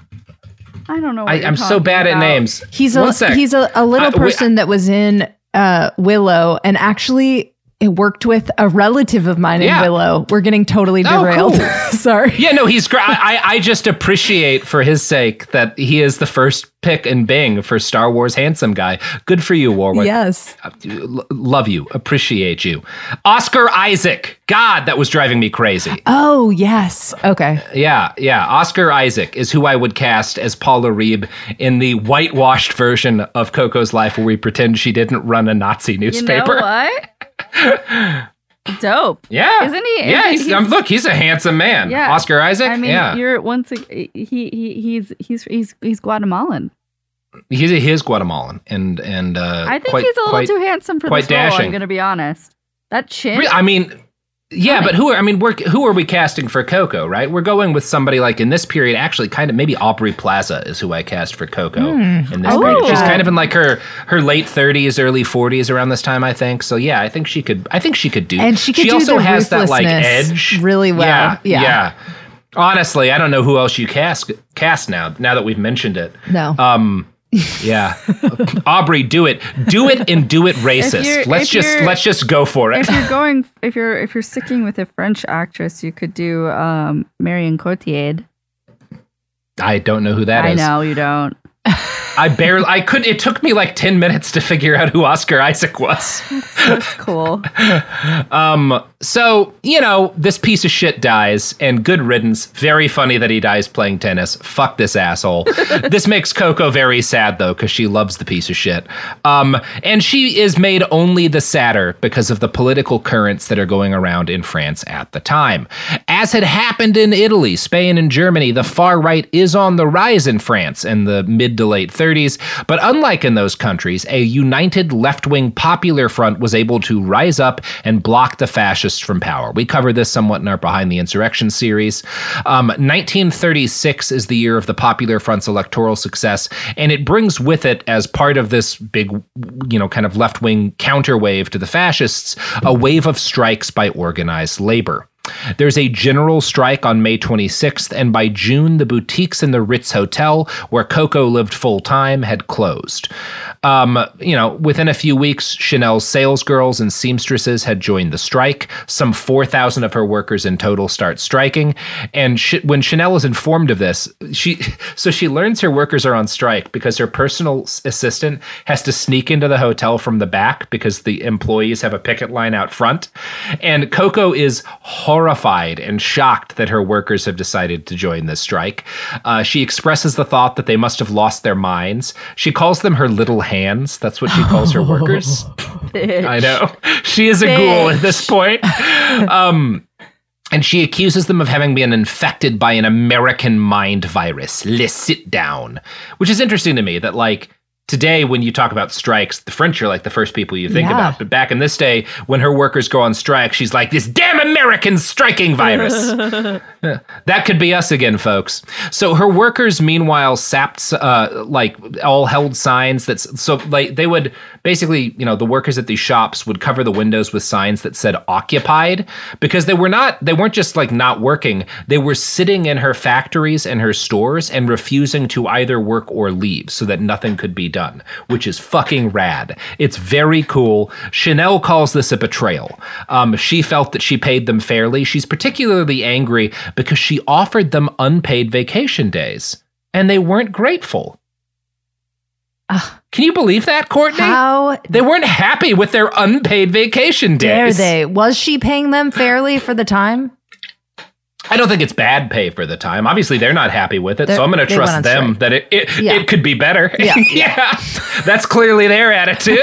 I don't know. What I, you're I'm so talking bad at about. names. He's One a sec. he's a, a little Uh, we- person that was in uh, Willow and actually it worked with a relative of mine Yeah. in Willow. We're getting totally Oh, derailed. cool. Sorry. Yeah, no, he's great. I, I I just appreciate for his sake that he is the first pick in Bing for Star Wars handsome guy. Good for you, Warwick. Yes. L- love you. Appreciate you. Oscar Isaac. God, that was driving me crazy. Oh, yes. Okay. Yeah, yeah. Oscar Isaac is who I would cast as Paula Reeb in the whitewashed version of Coco's life where we pretend she didn't run a Nazi You know newspaper. what? Dope. Yeah. Isn't he? Yeah, Isn't he's, he- um, look, he's a handsome man. Yeah. Oscar Isaac? I mean, yeah. you're once ag- he he he's he's he's he's Guatemalan. He's he is Guatemalan and and uh I think quite, he's a little quite, too handsome for quite this role. dashing. I'm gonna be honest. That chin. Re- I mean, Yeah, but who are, I mean, we're, who are we casting for Coco, right? We're going with somebody like in this period, actually kind of maybe Aubrey Plaza is who I cast for Coco mm. in this oh, period. She's kind of in like her, her late thirties, early forties around this time, I think. So yeah, I think she could, I think she could do, and she could she do also the has that like edge really well. Yeah, yeah. yeah. Honestly, I don't know who else you cast, cast now, now that we've mentioned it. No. Um, yeah, Aubrey, do it, do it, and do it racist. Let's just let's just go for it. If you're going, if you're if you're sticking with a French actress, you could do um, Marion Cotillard. I don't know who that I is. I know you don't. I barely, I could, it took me like ten minutes to figure out who Oscar Isaac was. That's cool. um, so, you know, this piece of shit dies, and good riddance. Very funny that he dies playing tennis. Fuck this asshole. This makes Coco very sad, though, because she loves the piece of shit. Um, and she is made only the sadder because of the political currents that are going around in France at the time. As had happened in Italy, Spain, and Germany, the far right is on the rise in France in the mid to late thirties. But unlike in those countries, a united left-wing popular front was able to rise up and block the fascists from power. We cover this somewhat in our Behind the Insurrection series. Um, nineteen thirty-six is the year of the Popular Front's electoral success, and it brings with it, as part of this big, you know, kind of left-wing counterwave to the fascists, a wave of strikes by organized labor. There's a general strike on May twenty-sixth, and by June, the boutiques in the Ritz Hotel, where Coco lived full-time, had closed. Um, you know, within a few weeks, Chanel's salesgirls and seamstresses had joined the strike. Some four thousand of her workers in total start striking. And sh- when Chanel is informed of this, she so she learns her workers are on strike because her personal assistant has to sneak into the hotel from the back because the employees have a picket line out front. And Coco is horrified and shocked that her workers have decided to join this strike. Uh, she expresses the thought that they must have lost their minds. She calls them her little hands. That's what she calls her workers. I know. She is a Bitch. ghoul at this point. Um, and she accuses them of having been infected by an American mind virus. Le sit down. Which is interesting to me that, like, today, when you talk about strikes, the French are like the first people you think yeah. about. But back in this day, when her workers go on strike, she's like, this damn American striking virus. That could be us again, folks. So her workers, meanwhile, sapped, uh, like, all held signs that, so like they would basically, you know, the workers at these shops would cover the windows with signs that said occupied, because they were not, they weren't just like not working. They were sitting in her factories and her stores and refusing to either work or leave so that nothing could be done. Done, which is fucking rad. It's very cool. Chanel calls this a betrayal. Um, she felt that she paid them fairly. She's particularly angry because she offered them unpaid vacation days, and they weren't grateful. Uh, Can you believe that, Courtney? How? They weren't happy with their unpaid vacation days. Dare they? Was she paying them fairly for the time? I don't think it's bad pay for the time. Obviously, they're not happy with it, they're, so I'm going to trust them strike. that it it, yeah. it could be better. Yeah. yeah. That's clearly their attitude.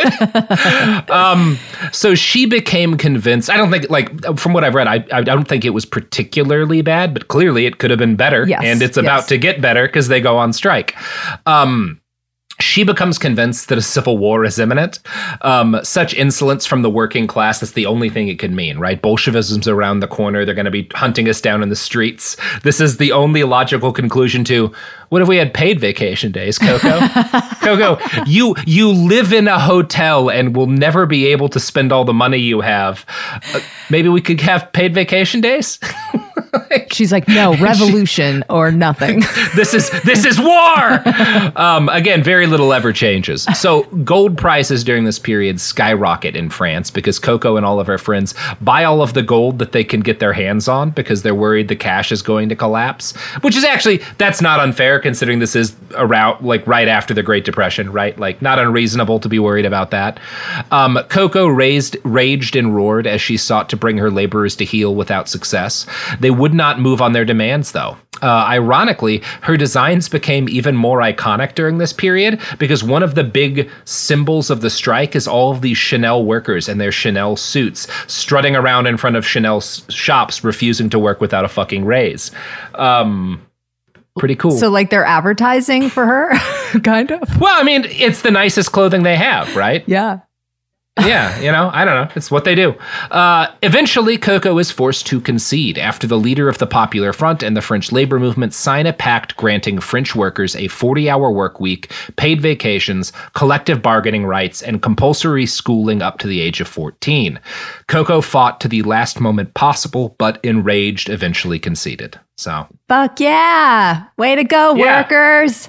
um, so she became convinced. I don't think, like, from what I've read, I, I don't think it was particularly bad, but clearly it could have been better. Yes. And it's about yes. to get better because they go on strike. Um, She becomes convinced that a civil war is imminent. Um, such insolence from the working class, that's the only thing it could mean, right? Bolshevism's around the corner. They're going to be hunting us down in the streets. This is the only logical conclusion to, what if we had paid vacation days, Coco? Coco, you you live in a hotel and will never be able to spend all the money you have. Uh, maybe we could have paid vacation days? like, She's like, no, revolution she, or nothing. This is this is war. Um, again, very little ever changes. So gold prices during this period skyrocket in France because Coco and all of her friends buy all of the gold that they can get their hands on because they're worried the cash is going to collapse. Which is actually, that's not unfair considering this is around, like, right after the Great Depression, right? Like, not unreasonable to be worried about that. Um, Coco raised, raged and roared as she sought to bring her laborers to heel without success. They would not move on their demands, though. Uh, ironically, her designs became even more iconic during this period because one of the big symbols of the strike is all of these Chanel workers in their Chanel suits strutting around in front of Chanel s- shops, refusing to work without a fucking raise. Um, pretty cool. So, like, they're advertising for her, kind of? Well, I mean, it's the nicest clothing they have, right? Yeah. Yeah, you know, I don't know. It's what they do. Uh, eventually, Coco is forced to concede after the leader of the Popular Front and the French labor movement sign a pact granting French workers a forty-hour work week, paid vacations, collective bargaining rights, and compulsory schooling up to the age of fourteen. Coco fought to the last moment possible, but enraged, eventually conceded. So, fuck yeah. Way to go, Yeah. workers.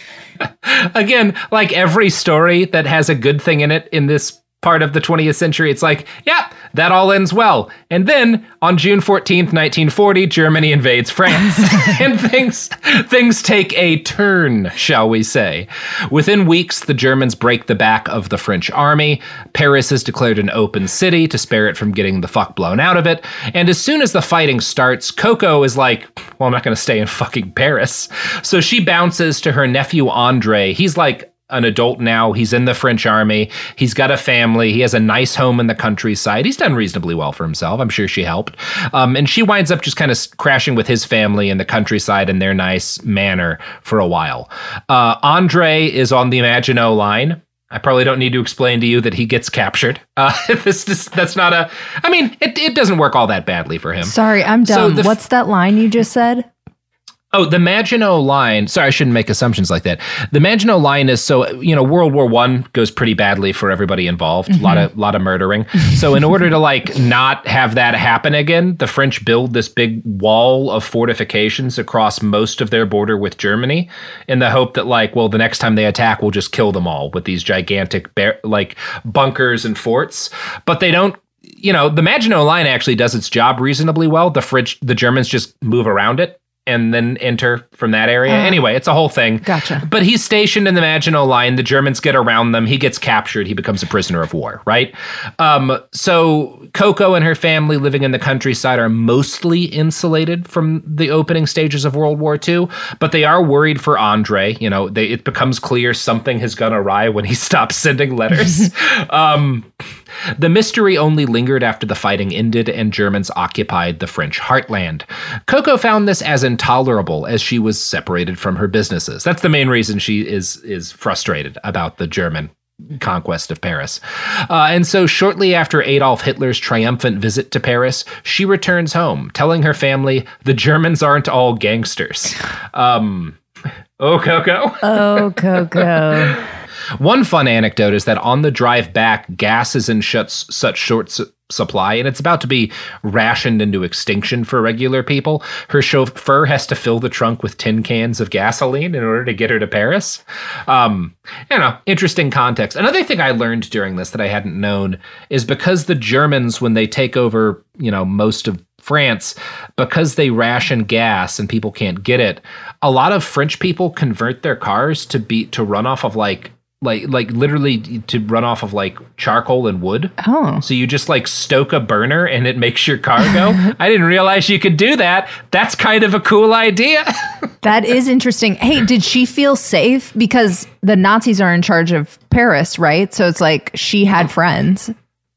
again, like every story that has a good thing in it in this part of the twentieth century, it's like, yeah, that all ends well. And then on June fourteenth, nineteen forty, Germany invades France and things things take a turn, shall we say. Within weeks, the Germans break the back of the French army. Paris is declared an open city to spare it from getting the fuck blown out of it. And as soon as the fighting starts, Coco is like, well, I'm not going to stay in fucking Paris. So she bounces to her nephew, Andre. He's like an adult now. He's in the French army. He's got a family. He has a nice home in the countryside. He's done reasonably well for himself. I'm sure she helped. Um, and she winds up just kind of crashing with his family in the countryside in their nice manor for a while. Uh, Andre is on the Maginot Line. I probably don't need to explain to you that he gets captured. Uh, this, this, that's not a, I mean, it, it doesn't work all that badly for him. Sorry, I'm So dumb. the f- What's that line you just said? Oh, the Maginot Line. Sorry, I shouldn't make assumptions like that. The Maginot Line is so, you know, World War One goes pretty badly for everybody involved. A lot of lot of murdering. So in order to like not have that happen again, the French build this big wall of fortifications across most of their border with Germany in the hope that like, well, the next time they attack, we'll just kill them all with these gigantic bar- like bunkers and forts. But they don't. You know, the Maginot Line actually does its job reasonably well. The French, the Germans just move around it and then enter from that area. Uh, anyway, it's a whole thing. Gotcha. But he's stationed in the Maginot Line. The Germans get around them. He gets captured. He becomes a prisoner of war, right? Um, so Coco and her family living in the countryside are mostly insulated from the opening stages of World War Two, but they are worried for Andre. You know, they, it becomes clear something has gone awry when he stops sending letters. um, the mystery only lingered after the fighting ended and Germans occupied the French heartland. Coco found this as intolerable as she was separated from her businesses. That's the main reason she is is frustrated about the German conquest of Paris. Uh, and so shortly after Adolf Hitler's triumphant visit to Paris, she returns home, telling her family, the Germans aren't all gangsters. Um, oh, Coco. Oh, Coco. One fun anecdote is that on the drive back, gas is in such, such short su- supply, and it's about to be rationed into extinction for regular people. Her chauffeur has to fill the trunk with tin cans of gasoline in order to get her to Paris. Um, you know, interesting context. Another thing I learned during this that I hadn't known is because the Germans, when they take over, you know, most of France, because they ration gas and people can't get it, a lot of French people convert their cars to be to run off of like Like, like literally to run off of like charcoal and wood. Oh. So you just like stoke a burner and it makes your car go. I didn't realize you could do that. That's kind of a cool idea. That is interesting. Hey, did she feel safe? Because the Nazis are in charge of Paris, right? So it's like she had friends.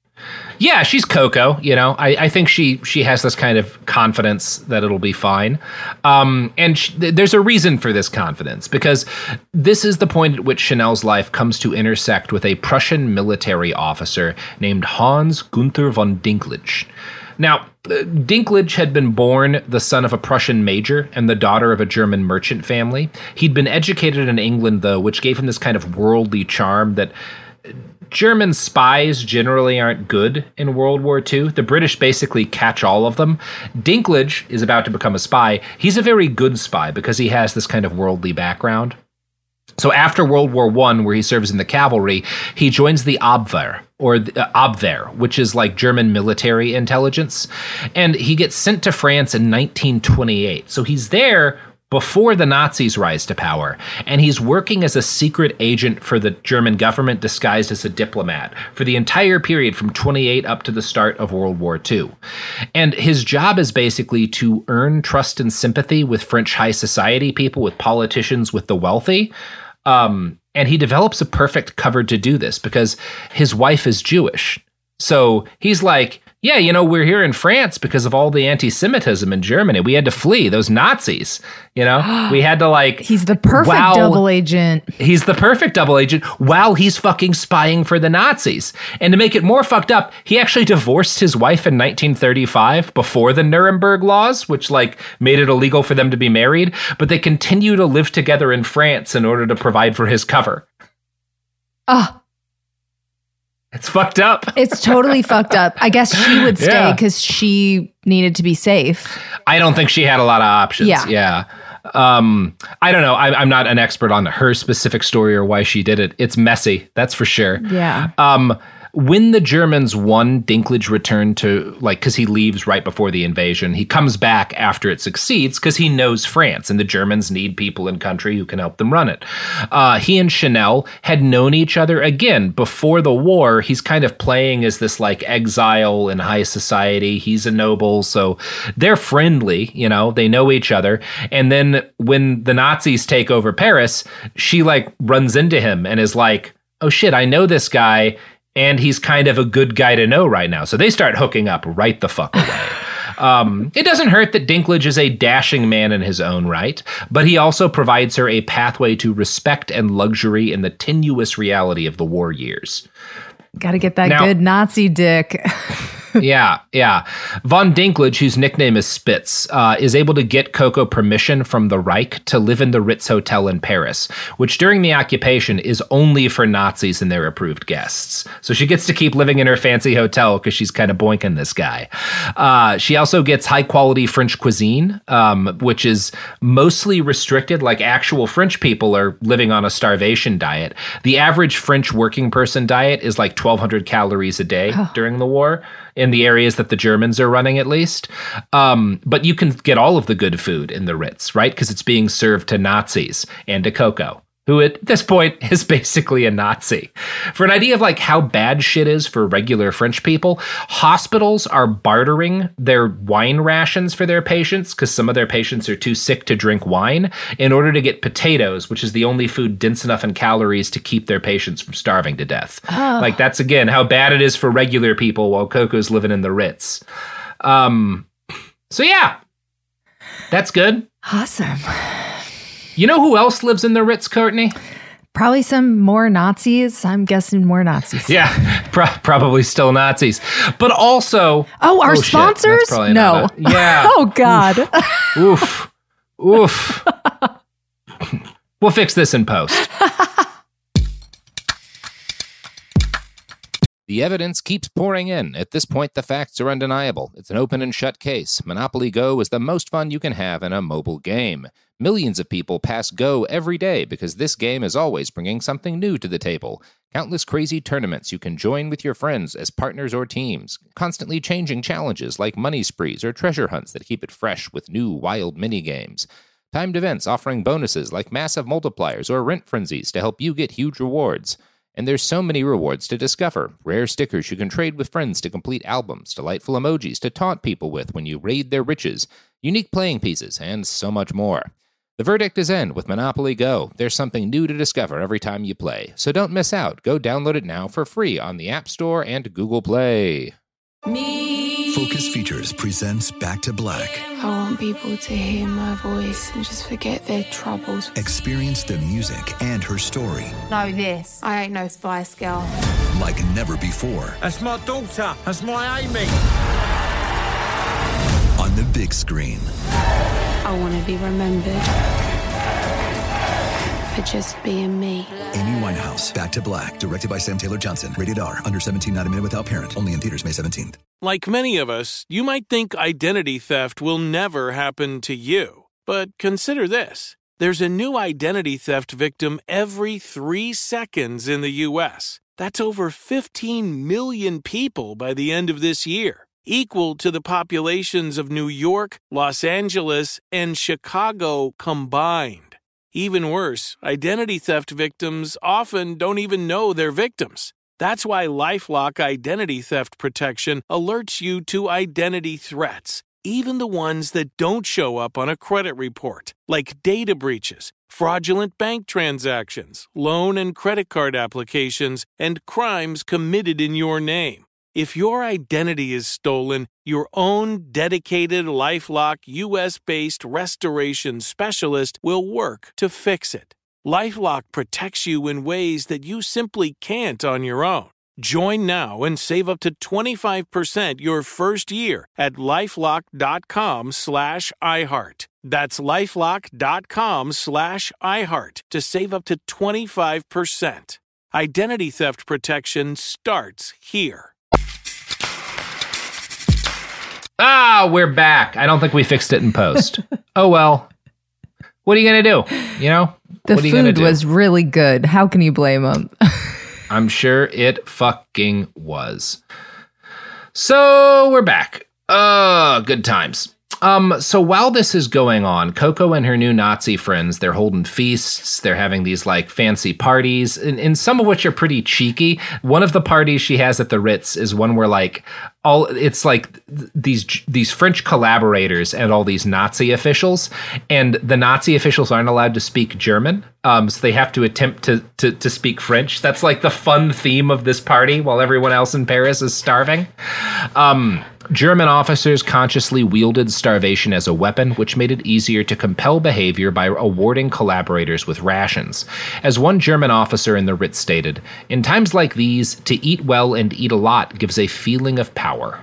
Yeah, she's Coco, you know. I, I think she she has this kind of confidence that it'll be fine. Um, and sh- there's a reason for this confidence, because this is the point at which Chanel's life comes to intersect with a Prussian military officer named Hans Gunther von Dinklage. Now, Dinklage had been born the son of a Prussian major and the daughter of a German merchant family. He'd been educated in England, though, which gave him this kind of worldly charm that German spies generally aren't good in World War Two. The British basically catch all of them. Dinklage is about to become a spy. He's a very good spy because he has this kind of worldly background. So after World War One, where he serves in the cavalry, he joins the Abwehr, or the, uh, Abwehr, which is like German military intelligence. And he gets sent to France in nineteen twenty-eight. So he's there before the Nazis rise to power, and he's working as a secret agent for the German government disguised as a diplomat for the entire period from twenty-eight up to the start of World War Two. And his job is basically to earn trust and sympathy with French high society people, with politicians, with the wealthy. Um, and he develops a perfect cover to do this because his wife is Jewish. So he's like, yeah, you know, we're here in France because of all the anti-Semitism in Germany. We had to flee those Nazis, you know? We had to like... He's the perfect while, double agent. He's the perfect double agent while he's fucking spying for the Nazis. And to make it more fucked up, he actually divorced his wife in nineteen thirty-five before the Nuremberg laws, which like made it illegal for them to be married. But they continue to live together in France in order to provide for his cover. Oh. It's fucked up. It's totally fucked up. I guess she would stay because yeah. she needed to be safe. I don't think she had a lot of options. Yeah. Yeah. Um, I don't know. I, I'm not an expert on her specific story or why she did it. It's messy. That's for sure. Yeah. Um, when the Germans won, Dinklage returned to, like, because he leaves right before the invasion. He comes back after it succeeds because he knows France and the Germans need people in country who can help them run it. Uh, he and Chanel had known each other again before the war. He's kind of playing as this like exile in high society. He's a noble, so they're friendly, you know, they know each other. And then when the Nazis take over Paris, she like runs into him and is like, oh shit, I know this guy. And he's kind of a good guy to know right now. So they start hooking up right the fuck away. Um, it doesn't hurt that Dinklage is a dashing man in his own right, but he also provides her a pathway to respect and luxury in the tenuous reality of the war years. Got to get that now, good Nazi dick. yeah, yeah. Von Dinklage, whose nickname is Spitz, uh, is able to get Coco permission from the Reich to live in the Ritz Hotel in Paris, which during the occupation is only for Nazis and their approved guests. So she gets to keep living in her fancy hotel because she's kind of boinking this guy. Uh, she also gets high-quality French cuisine, um, which is mostly restricted, like actual French people are living on a starvation diet. The average French working person diet is like twelve hundred calories a day oh. during the war. In the areas that the Germans are running, at least. Um, but you can get all of the good food in the Ritz, right? Because it's being served to Nazis and to Coco, who at this point is basically a Nazi. For an idea of like how bad shit is for regular French people, hospitals are bartering their wine rations for their patients because some of their patients are too sick to drink wine in order to get potatoes, which is the only food dense enough in calories to keep their patients from starving to death. Oh. Like that's, again, how bad it is for regular people while Coco's living in the Ritz. Um, so yeah, that's good. Awesome. You know who else lives in the Ritz, Courtney? Probably some more Nazis. I'm guessing more Nazis. Yeah, pro- probably still Nazis. But also... Oh, our oh, sponsors? No. A, yeah. Oh, God. Oof. Oof. Oof. We'll fix this in post. The evidence keeps pouring in. At this point, the facts are undeniable. It's an open and shut case. Monopoly Go is the most fun you can have in a mobile game. Millions of people pass Go every day because this game is always bringing something new to the table. Countless crazy tournaments you can join with your friends as partners or teams. Constantly changing challenges like money sprees or treasure hunts that keep it fresh with new wild mini-games. Timed events offering bonuses like massive multipliers or rent frenzies to help you get huge rewards. And there's so many rewards to discover. Rare stickers you can trade with friends to complete albums, delightful emojis to taunt people with when you raid their riches, unique playing pieces, and so much more. The verdict is in with Monopoly Go. There's something new to discover every time you play. So don't miss out. Go download it now for free on the App Store and Google Play. Me. Focus Features presents Back to Black. I want people to hear my voice and just forget their troubles. Experience the music and her story. Know this. I ain't no Spice Girl. Like never before. That's my daughter. That's my Amy. On the big screen. I want to be remembered for just being me. Amy Winehouse, Back to Black, directed by Sam Taylor Johnson. Rated R, under seventeen, not a minute without parent. Only in theaters May seventeenth. Like many of us, you might think identity theft will never happen to you. But consider this. There's a new identity theft victim every three seconds in the U S. That's over fifteen million people by the end of this year, equal to the populations of New York, Los Angeles, and Chicago combined. Even worse, identity theft victims often don't even know they're victims. That's why LifeLock Identity Theft Protection alerts you to identity threats, even the ones that don't show up on a credit report, like data breaches, fraudulent bank transactions, loan and credit card applications, and crimes committed in your name. If your identity is stolen, your own dedicated LifeLock U S-based restoration specialist will work to fix it. LifeLock protects you in ways that you simply can't on your own. Join now and save up to twenty-five percent your first year at LifeLock.com slash iHeart. That's LifeLock.com slash iHeart to save up to twenty-five percent. Identity theft protection starts here. Ah, we're back. I don't think we fixed it in post. Oh, well. What are you going to do? You know? The what are you gonna food do? was really good. How can you blame them? I'm sure it fucking was. So we're back. Uh, good times. Um, so while this is going on, Coco and her new Nazi friends, they're holding feasts. They're having these like fancy parties, and, and some of which are pretty cheeky. One of the parties she has at the Ritz is one where like all it's like th- these these French collaborators and all these Nazi officials, and the Nazi officials aren't allowed to speak German. Um, so they have to attempt to, to to speak French. That's like the fun theme of this party while everyone else in Paris is starving. Um, German officers consciously wielded starvation as a weapon, which made it easier to compel behavior by awarding collaborators with rations. As one German officer in the Ritz stated, "In times like these, to eat well and eat a lot gives a feeling of power."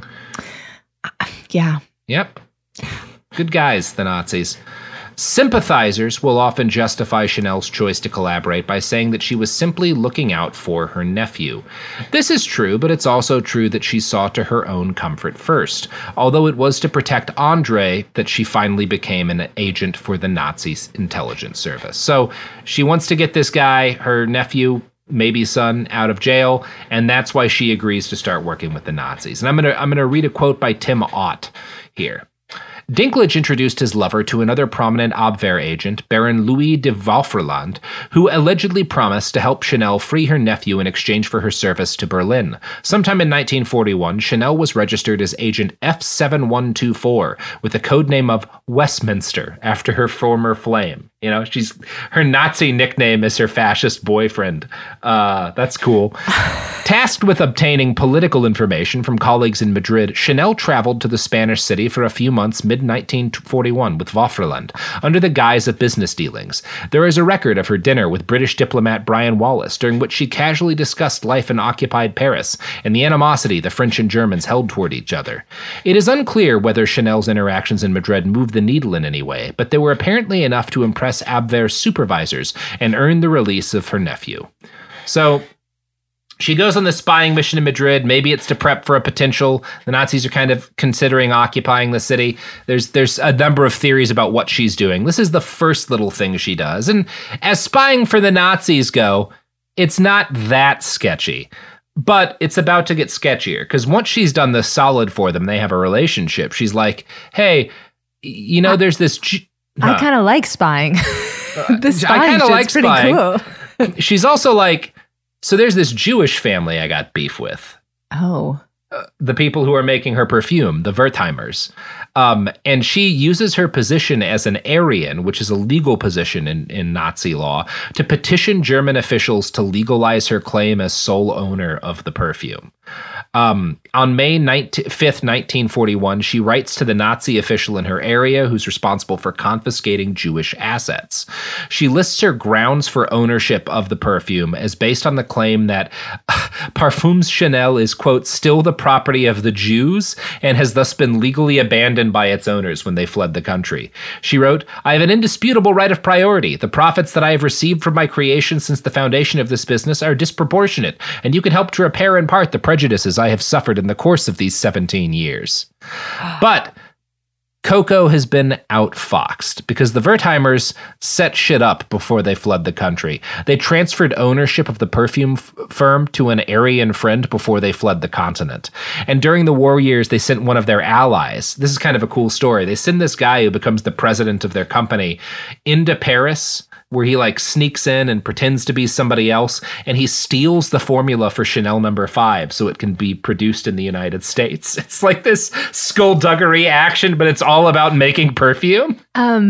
Yeah. Yep. Good guys, the Nazis. Sympathizers will often justify Chanel's choice to collaborate by saying that she was simply looking out for her nephew. This is true, but it's also true that she saw to her own comfort first, although it was to protect Andre that she finally became an agent for the Nazi intelligence service. So she wants to get this guy, her nephew, maybe son, out of jail, and that's why she agrees to start working with the Nazis. And I'm gonna I'm gonna read a quote by Tim Ott here. Dinklage introduced his lover to another prominent Abwehr agent, Baron Louis de Vauferland, who allegedly promised to help Chanel free her nephew in exchange for her service to Berlin. Sometime in nineteen forty-one, Chanel was registered as Agent F seven one two four with the codename of Westminster after her former flame. You know, she's her Nazi nickname is her fascist boyfriend. Uh, that's cool. Tasked with obtaining political information from colleagues in Madrid, Chanel traveled to the Spanish city for a few months mid nineteen forty-one with Vauferland, under the guise of business dealings. There is a record of her dinner with British diplomat Brian Wallace, during which she casually discussed life in occupied Paris and the animosity the French and Germans held toward each other. It is unclear whether Chanel's interactions in Madrid moved the needle in any way, but they were apparently enough to impress Abwehr supervisors and earn the release of her nephew. So she goes on this spying mission in Madrid. Maybe it's to prep for a potential. The Nazis are kind of considering occupying the city. There's there's a number of theories about what she's doing. This is the first little thing she does. And as spying for the Nazis go, it's not that sketchy. But it's about to get sketchier, because once she's done this solid for them, they have a relationship. She's like, hey, you know, there's this... G- I huh. kind of like spying. The spying I kind of like pretty spying. cool. She's also like, so there's this Jewish family I got beef with. Oh. Uh, the people who are making her perfume, the Wertheimers. Um, and she uses her position as an Aryan, which is a legal position in, in Nazi law, to petition German officials to legalize her claim as sole owner of the perfume. Um, on May fifth, nineteen forty-one, she writes to the Nazi official in her area who's responsible for confiscating Jewish assets. She lists her grounds for ownership of the perfume as based on the claim that Parfums Chanel is, quote, still the property of the Jews and has thus been legally abandoned by its owners when they fled the country. She wrote, I have an indisputable right of priority. The profits that I have received from my creation since the foundation of this business are disproportionate, and you can help to repair in part the prejudices I have suffered in the course of these seventeen years. But Coco has been outfoxed because the Wertheimers set shit up before they fled the country. They transferred ownership of the perfume f- firm to an Aryan friend before they fled the continent. And during the war years, they sent one of their allies. This is kind of a cool story. They send this guy who becomes the president of their company into Paris, where he like sneaks in and pretends to be somebody else, and he steals the formula for Chanel number five so it can be produced in the United States. It's like this skullduggery action, but it's all about making perfume.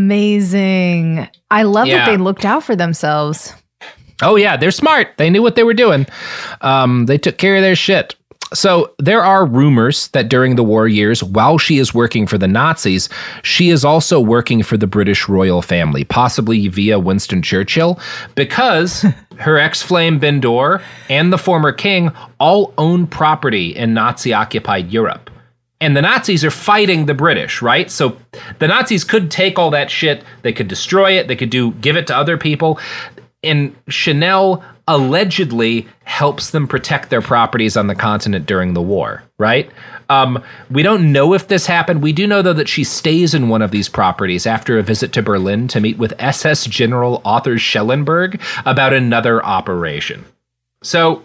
Amazing. I love Yeah. that they looked out for themselves. Oh yeah, they're smart. They knew what they were doing. Um, they took care of their shit. So there are rumors that during the war years, while she is working for the Nazis, she is also working for the British royal family, possibly via Winston Churchill, because her ex-flame Bindor and the former king all own property in Nazi-occupied Europe. And the Nazis are fighting the British, right? So the Nazis could take all that shit, they could destroy it, they could do give it to other people. And Chanel allegedly helps them protect their properties on the continent during the war, right? Um, we don't know if this happened. We do know, though, that she stays in one of these properties after a visit to Berlin to meet with S S General Arthur Schellenberg about another operation. So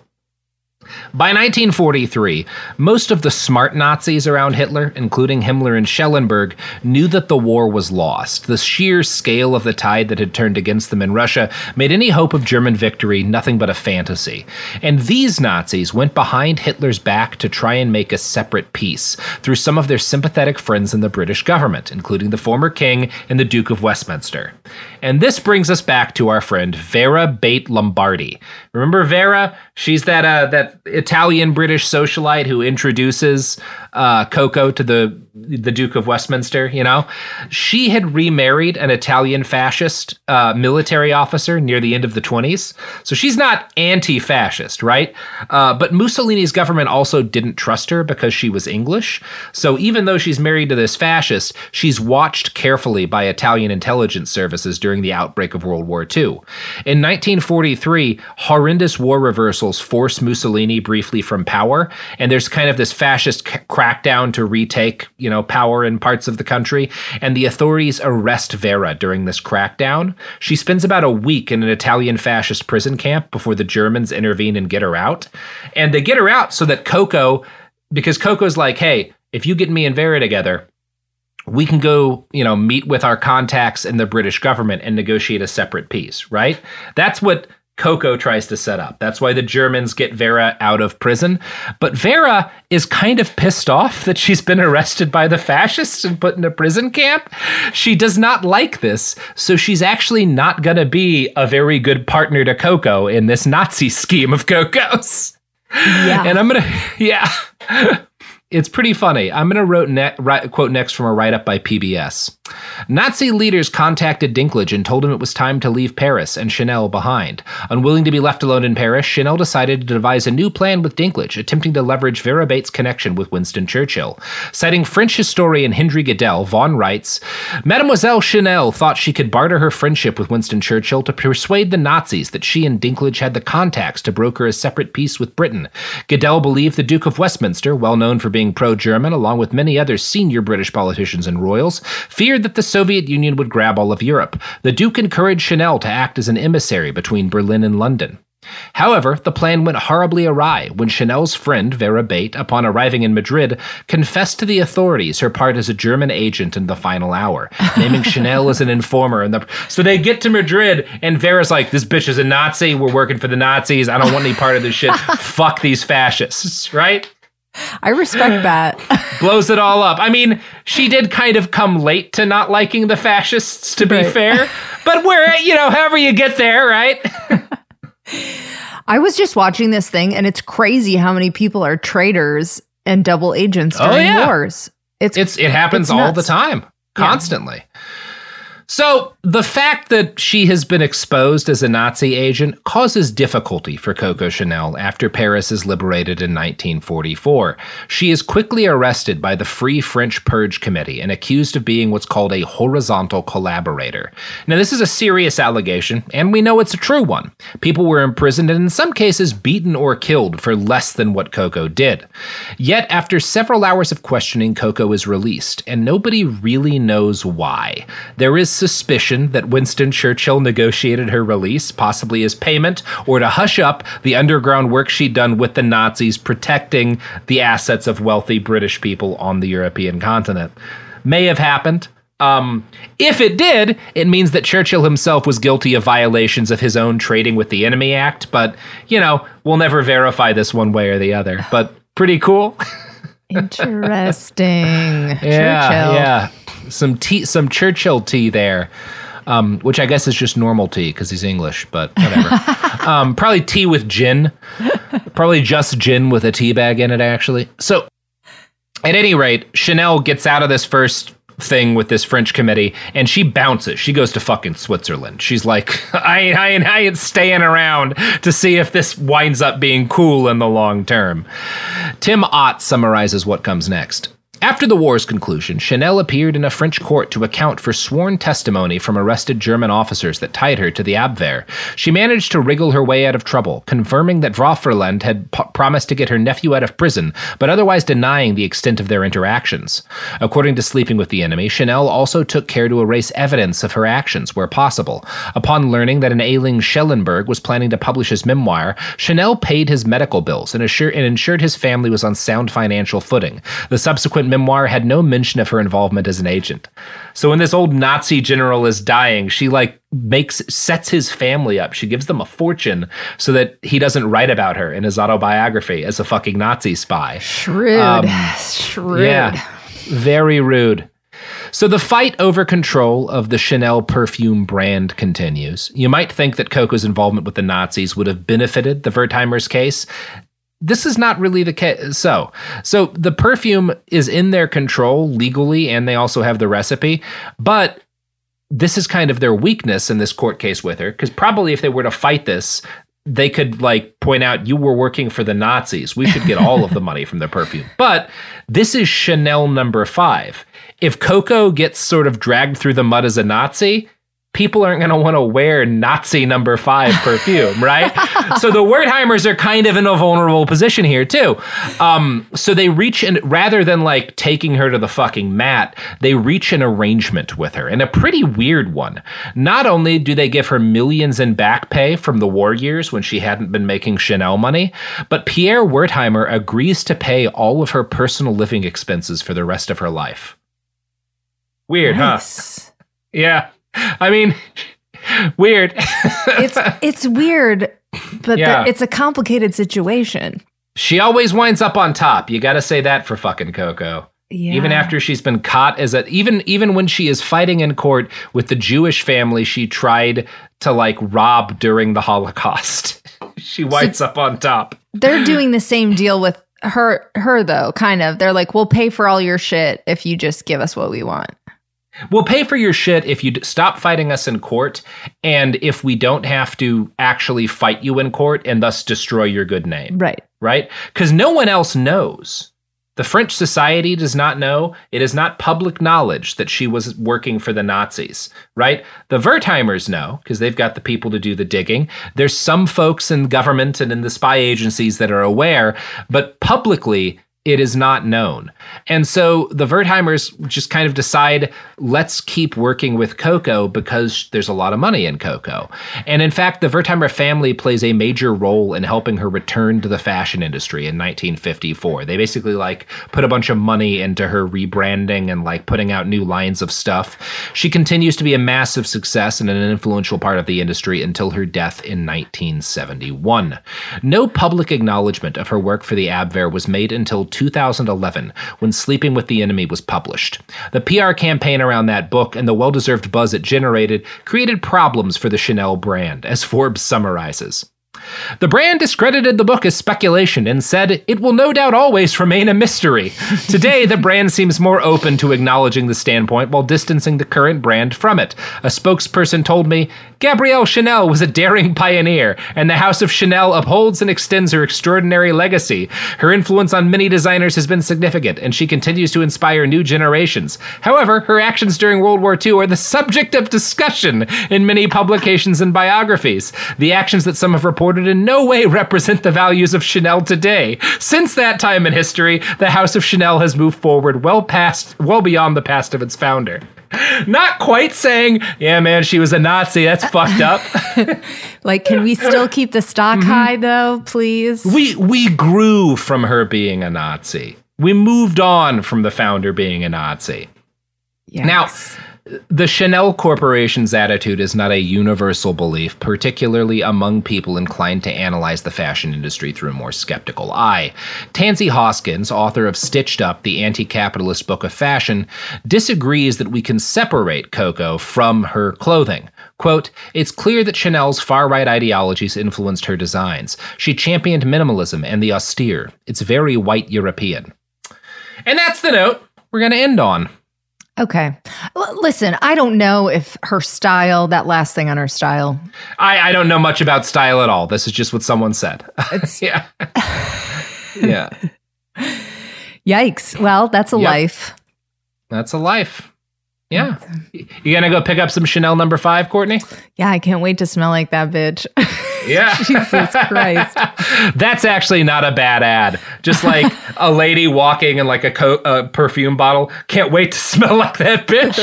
by nineteen forty-three, most of the smart Nazis around Hitler, including Himmler and Schellenberg, knew that the war was lost. The sheer scale of the tide that had turned against them in Russia made any hope of German victory nothing but a fantasy. And these Nazis went behind Hitler's back to try and make a separate peace through some of their sympathetic friends in the British government, including the former king and the Duke of Westminster. And this brings us back to our friend Vera Bate Lombardi. Remember Vera? She's that uh, that Italian-British socialite who introduces uh, Coco to the the Duke of Westminster, you know? She had remarried an Italian fascist uh, military officer near the end of the twenties. So she's not anti-fascist, right? Uh, but Mussolini's government also didn't trust her because she was English. So even though she's married to this fascist, she's watched carefully by Italian intelligence services during the outbreak of World War Two. In nineteen forty-three, horrendous war reversals force Mussolini briefly from power, and there's kind of this fascist c- crackdown to retake, you know, power in parts of the country, and the authorities arrest Vera during this crackdown. She spends about a week in an Italian fascist prison camp before the Germans intervene and get her out. And they get her out so that Coco, because Coco's like, hey, if you get me and Vera together, we can go, you know, meet with our contacts in the British government and negotiate a separate peace, right? That's what Coco tries to set up. That's why the Germans get Vera out of prison. But Vera is kind of pissed off that she's been arrested by the fascists and put in a prison camp. She does not like this, so she's actually not going to be a very good partner to Coco in this Nazi scheme of Coco's. Yeah. And I'm going to, yeah. It's pretty funny. I'm going to wrote ne- write, quote next from a write-up by P B S. Nazi leaders contacted Dinklage and told him it was time to leave Paris and Chanel behind. Unwilling to be left alone in Paris, Chanel decided to devise a new plan with Dinklage, attempting to leverage Vera Bates' connection with Winston Churchill. Citing French historian Henry Goodell, Vaughan writes, Mademoiselle Chanel thought she could barter her friendship with Winston Churchill to persuade the Nazis that she and Dinklage had the contacts to broker a separate peace with Britain. Goodell believed the Duke of Westminster, well known for being pro-German, along with many other senior British politicians and royals, feared that the Soviet Union would grab all of Europe. The Duke encouraged Chanel to act as an emissary between Berlin and London. However, the plan went horribly awry when Chanel's friend, Vera Bate, upon arriving in Madrid, confessed to the authorities her part as a German agent in the final hour, naming Chanel as an informer. And the, so they get to Madrid, and Vera's like, this bitch is a Nazi, we're working for the Nazis, I don't want any part of this shit, fuck these fascists, right? I respect that. Blows it all up. I mean, she did kind of come late to not liking the fascists, to be right. fair. But we're, you know, however you get there, right? I was just watching this thing, and it's crazy how many people are traitors and double agents during oh, yeah. wars. It's, it's It happens it's all nuts. the time, constantly. Yeah. So the fact that she has been exposed as a Nazi agent causes difficulty for Coco Chanel after Paris is liberated in nineteen forty-four. She is quickly arrested by the Free French Purge Committee and accused of being what's called a horizontal collaborator. Now, this is a serious allegation, and we know it's a true one. People were imprisoned and in some cases beaten or killed for less than what Coco did. Yet, after several hours of questioning, Coco is released, and nobody really knows why. There is suspicion that Winston Churchill negotiated her release, possibly as payment, or to hush up the underground work she'd done with the Nazis protecting the assets of wealthy British people on the European continent. May have happened. Um, if it did, it means that Churchill himself was guilty of violations of his own Trading with the Enemy Act, but, you know, we'll never verify this one way or the other. But pretty cool. Interesting. Yeah, Churchill. yeah. Some tea, some Churchill tea there, um, which I guess is just normal tea because he's English, but whatever. um, probably tea with gin. Probably just gin with a tea bag in it, actually. So, at any rate, Chanel gets out of this first thing with this French committee, and she bounces. She goes to fucking Switzerland. She's like, I ain't, I ain't, I ain't staying around to see if this winds up being cool in the long term. Tim Ott summarizes what comes next. After the war's conclusion, Chanel appeared in a French court to account for sworn testimony from arrested German officers that tied her to the Abwehr. She managed to wriggle her way out of trouble, confirming that Vaterland had p- promised to get her nephew out of prison, but otherwise denying the extent of their interactions. According to Sleeping with the Enemy, Chanel also took care to erase evidence of her actions where possible. Upon learning that an ailing Schellenberg was planning to publish his memoir, Chanel paid his medical bills and, assure- and ensured his family was on sound financial footing. The subsequent memoir had no mention of her involvement as an agent. So when this old Nazi general is dying, she like makes sets his family up. She gives them a fortune so that he doesn't write about her in his autobiography as a fucking Nazi spy. Shrewd. Um, Shrewd. Yeah, very rude. So the fight over control of the Chanel perfume brand continues. You might think that Coco's involvement with the Nazis would have benefited the Wertheimers case. This is not really the case. So, so the perfume is in their control legally, and they also have the recipe. But this is kind of their weakness in this court case with her, because probably if they were to fight this, they could like point out, you were working for the Nazis. We should get all of the money from the perfume. But this is Chanel number five. If Coco gets sort of dragged through the mud as a Nazi, people aren't going to want to wear Nazi number five perfume, right? So the Wertheimers are kind of in a vulnerable position here too. Um, so they reach, and rather than like taking her to the fucking mat, they reach an arrangement with her, and a pretty weird one. Not only do they give her millions in back pay from the war years when she hadn't been making Chanel money, but Pierre Wertheimer agrees to pay all of her personal living expenses for the rest of her life. Weird, nice. Huh? Yeah. I mean, weird. it's it's weird, but yeah. the, it's a complicated situation. She always winds up on top. You got to say that for fucking Coco. Yeah. Even after she's been caught as a, even even when she is fighting in court with the Jewish family she tried to like rob during the Holocaust, she winds so up on top. They're doing the same deal with her, her though, kind of. They're like, we'll pay for all your shit if you just give us what we want. We'll pay for your shit if you d- stop fighting us in court, and if we don't have to actually fight you in court and thus destroy your good name. Right. Right? Because no one else knows. The French society does not know. It is not public knowledge that she was working for the Nazis, right? The Wertheimers know, because they've got the people to do the digging. There's some folks in government and in the spy agencies that are aware, but publicly, it is not known. And so the Wertheimers just kind of decide, let's keep working with Coco because there's a lot of money in Coco. And in fact, the Wertheimer family plays a major role in helping her return to the fashion industry in nineteen fifty-four. They basically like put a bunch of money into her rebranding and like putting out new lines of stuff. She continues to be a massive success and an influential part of the industry until her death in nineteen seventy-one. No public acknowledgement of her work for the Abwehr was made until two thousand eleven, when Sleeping with the Enemy was published. The P R campaign around that book and the well-deserved buzz it generated created problems for the Chanel brand, as Forbes summarizes. The brand discredited the book as speculation and said, it will no doubt always remain a mystery. Today, the brand seems more open to acknowledging the standpoint while distancing the current brand from it. A spokesperson told me, Gabrielle Chanel was a daring pioneer, and the House of Chanel upholds and extends her extraordinary legacy. Her influence on many designers has been significant, and she continues to inspire new generations. However, her actions during World War Two are the subject of discussion in many publications and biographies. The actions that some have reported in no way represent the values of Chanel today. Since that time in history, the House of Chanel has moved forward well past, well beyond the past of its founder. Not quite saying, yeah, man, she was a Nazi. That's fucked up. Like, can we still keep the stock mm-hmm. high, though, please? We we grew from her being a Nazi. We moved on from the founder being a Nazi. Yes. Now, the Chanel Corporation's attitude is not a universal belief, particularly among people inclined to analyze the fashion industry through a more skeptical eye. Tansy Hoskins, author of Stitched Up, the Anti-Capitalist Book of Fashion, disagrees that we can separate Coco from her clothing. Quote, "It's clear that Chanel's far-right ideologies influenced her designs. She championed minimalism and the austere. It's very white European." And that's the note we're going to end on. Okay. L- listen, I don't know if her style, that last thing on her style. I, I don't know much about style at all. This is just what someone said. It's yeah. Yeah. Yikes. Well, that's a Yep. life. That's a life. Yeah. You going to go pick up some Chanel number five, Courtney? Yeah, I can't wait to smell like that bitch. Yeah. Jesus Christ. That's actually not a bad ad. Just like a lady walking in like a, co- a perfume bottle. Can't wait to smell like that bitch.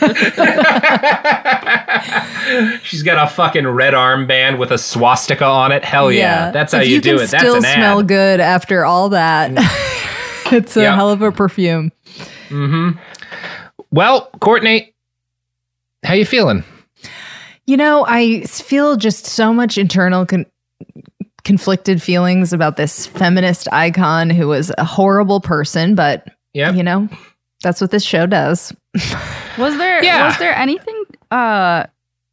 She's got a fucking red armband with a swastika on it. Hell yeah. yeah. That's how if you, you do can it. That's still an ad. smell good after all that. It's a Yep. hell of a perfume. Mm-hmm. Well, Courtney, how you feeling? You know, I feel just so much internal con- conflicted feelings about this feminist icon who was a horrible person, but yep. you know, that's what this show does. Was there Yeah. was there anything uh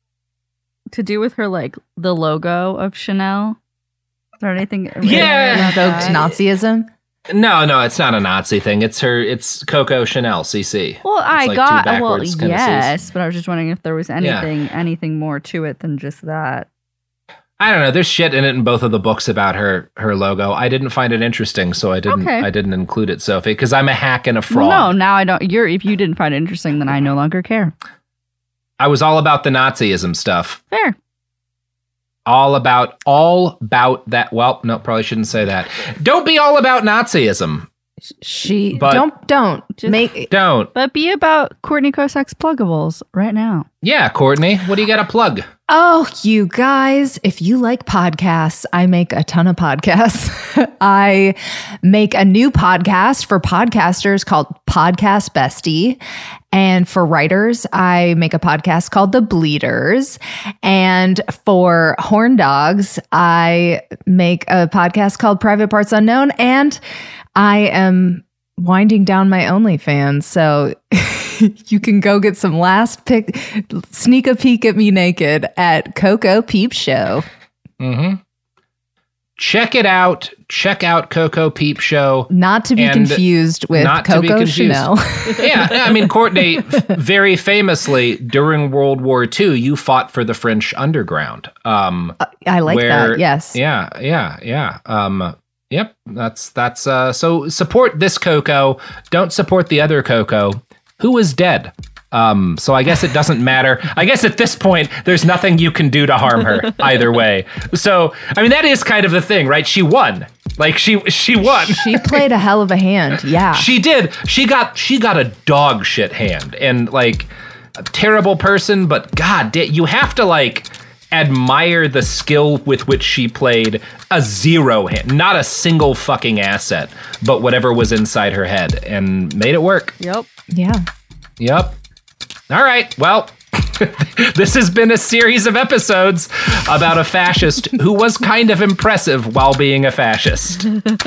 to do with her, like the logo of Chanel? Is there anything Yeah. Invoked Nazism? No, no, it's not a Nazi thing. It's her. It's Coco Chanel C C. Well, It's I like two got well, backwards kind of yes, Cs. but I was just wondering if there was anything anything more to it than just that. I don't know. There's shit in it in both of the books about her her logo. I didn't find it interesting, so I didn't. Okay. I didn't include it, Sophie, because I'm a hack and a fraud. Well, no, now I don't. You're if you didn't find it interesting, then I no longer care. I was all about the Nazism stuff. Fair. All about all about that. Well, no, probably shouldn't say that. Don't be all about Nazism. She But- don't don't Just- make Don't. But be about Courtney Kosak's pluggables right now. Yeah, Courtney, what do you got to plug? Oh, you guys, if you like podcasts, I make a ton of podcasts. I make a new podcast for podcasters called Podcast Bestie. And for writers, I make a podcast called The Bleeders. And for horn dogs, I make a podcast called Private Parts Unknown. And I am winding down my OnlyFans. So you can go get some last pick, sneak a peek at me naked at Coco Peep Show. Mm-hmm. Check it out. Check out Coco Peep Show. Not to be And confused with not to be Coco confused. Chanel. Yeah, I mean, Courtney, very famously during World War Two, you fought for the French underground. Um, I like where- that. Yes. Yeah, yeah, yeah. Um, yep, that's that's. Uh, so support this Coco. Don't support the other Coco, who is dead. Um, so I guess it doesn't matter. I guess at this point, there's nothing you can do to harm her either way. So, I mean, that is kind of the thing, right? She won. Like she she won. She played a hell of a hand. Yeah. She did. She got she got a dog shit hand and like a terrible person, but god, da- you have to like admire the skill with which she played a zero hand, not a single fucking asset, but whatever was inside her head and made it work. Yep. Yeah. Yep. All right. Well, this has been a series of episodes about a fascist who was kind of impressive while being a fascist.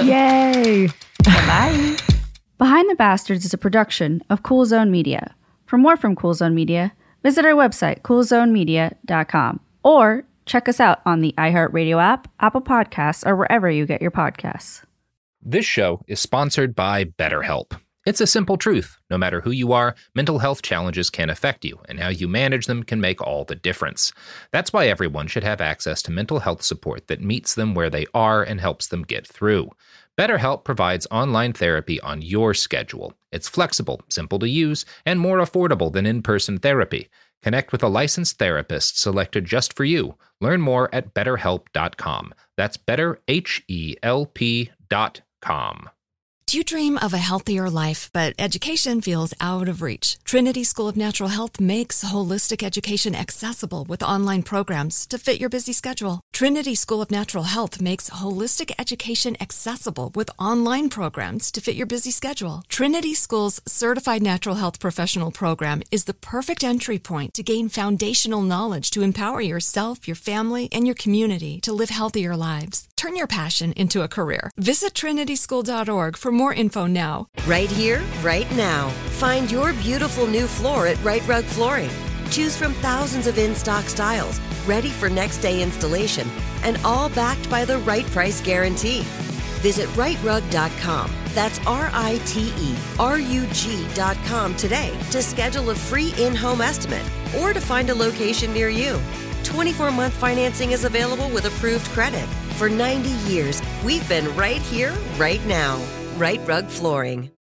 Yay. Bye. Behind the Bastards is a production of Cool Zone Media. For more from Cool Zone Media, visit our website, cool zone media dot com, or check us out on the iHeartRadio app, Apple Podcasts, or wherever you get your podcasts. This show is sponsored by BetterHelp. It's a simple truth. No matter who you are, mental health challenges can affect you, and how you manage them can make all the difference. That's why everyone should have access to mental health support that meets them where they are and helps them get through. BetterHelp provides online therapy on your schedule. It's flexible, simple to use, and more affordable than in-person therapy. Connect with a licensed therapist selected just for you. Learn more at better help dot com. That's better H E L P dot com. Do you dream of a healthier life, but education feels out of reach? Trinity School of Natural Health makes holistic education accessible with online programs to fit your busy schedule. Trinity School of Natural Health makes holistic education accessible with online programs to fit your busy schedule. Trinity School's Certified Natural Health Professional Program is the perfect entry point to gain foundational knowledge to empower yourself, your family, and your community to live healthier lives. Turn your passion into a career. Visit trinity school dot org for more info now. Right here, right now. Find your beautiful new floor at Right Rug Flooring. Choose from thousands of in-stock styles, ready for next day installation, and all backed by the right price guarantee. Visit right rug dot com. That's R I T E R U G dot com today to schedule a free in-home estimate or to find a location near you. twenty-four month financing is available with approved credit. For ninety years, we've been right here, right now. Right Rug Flooring.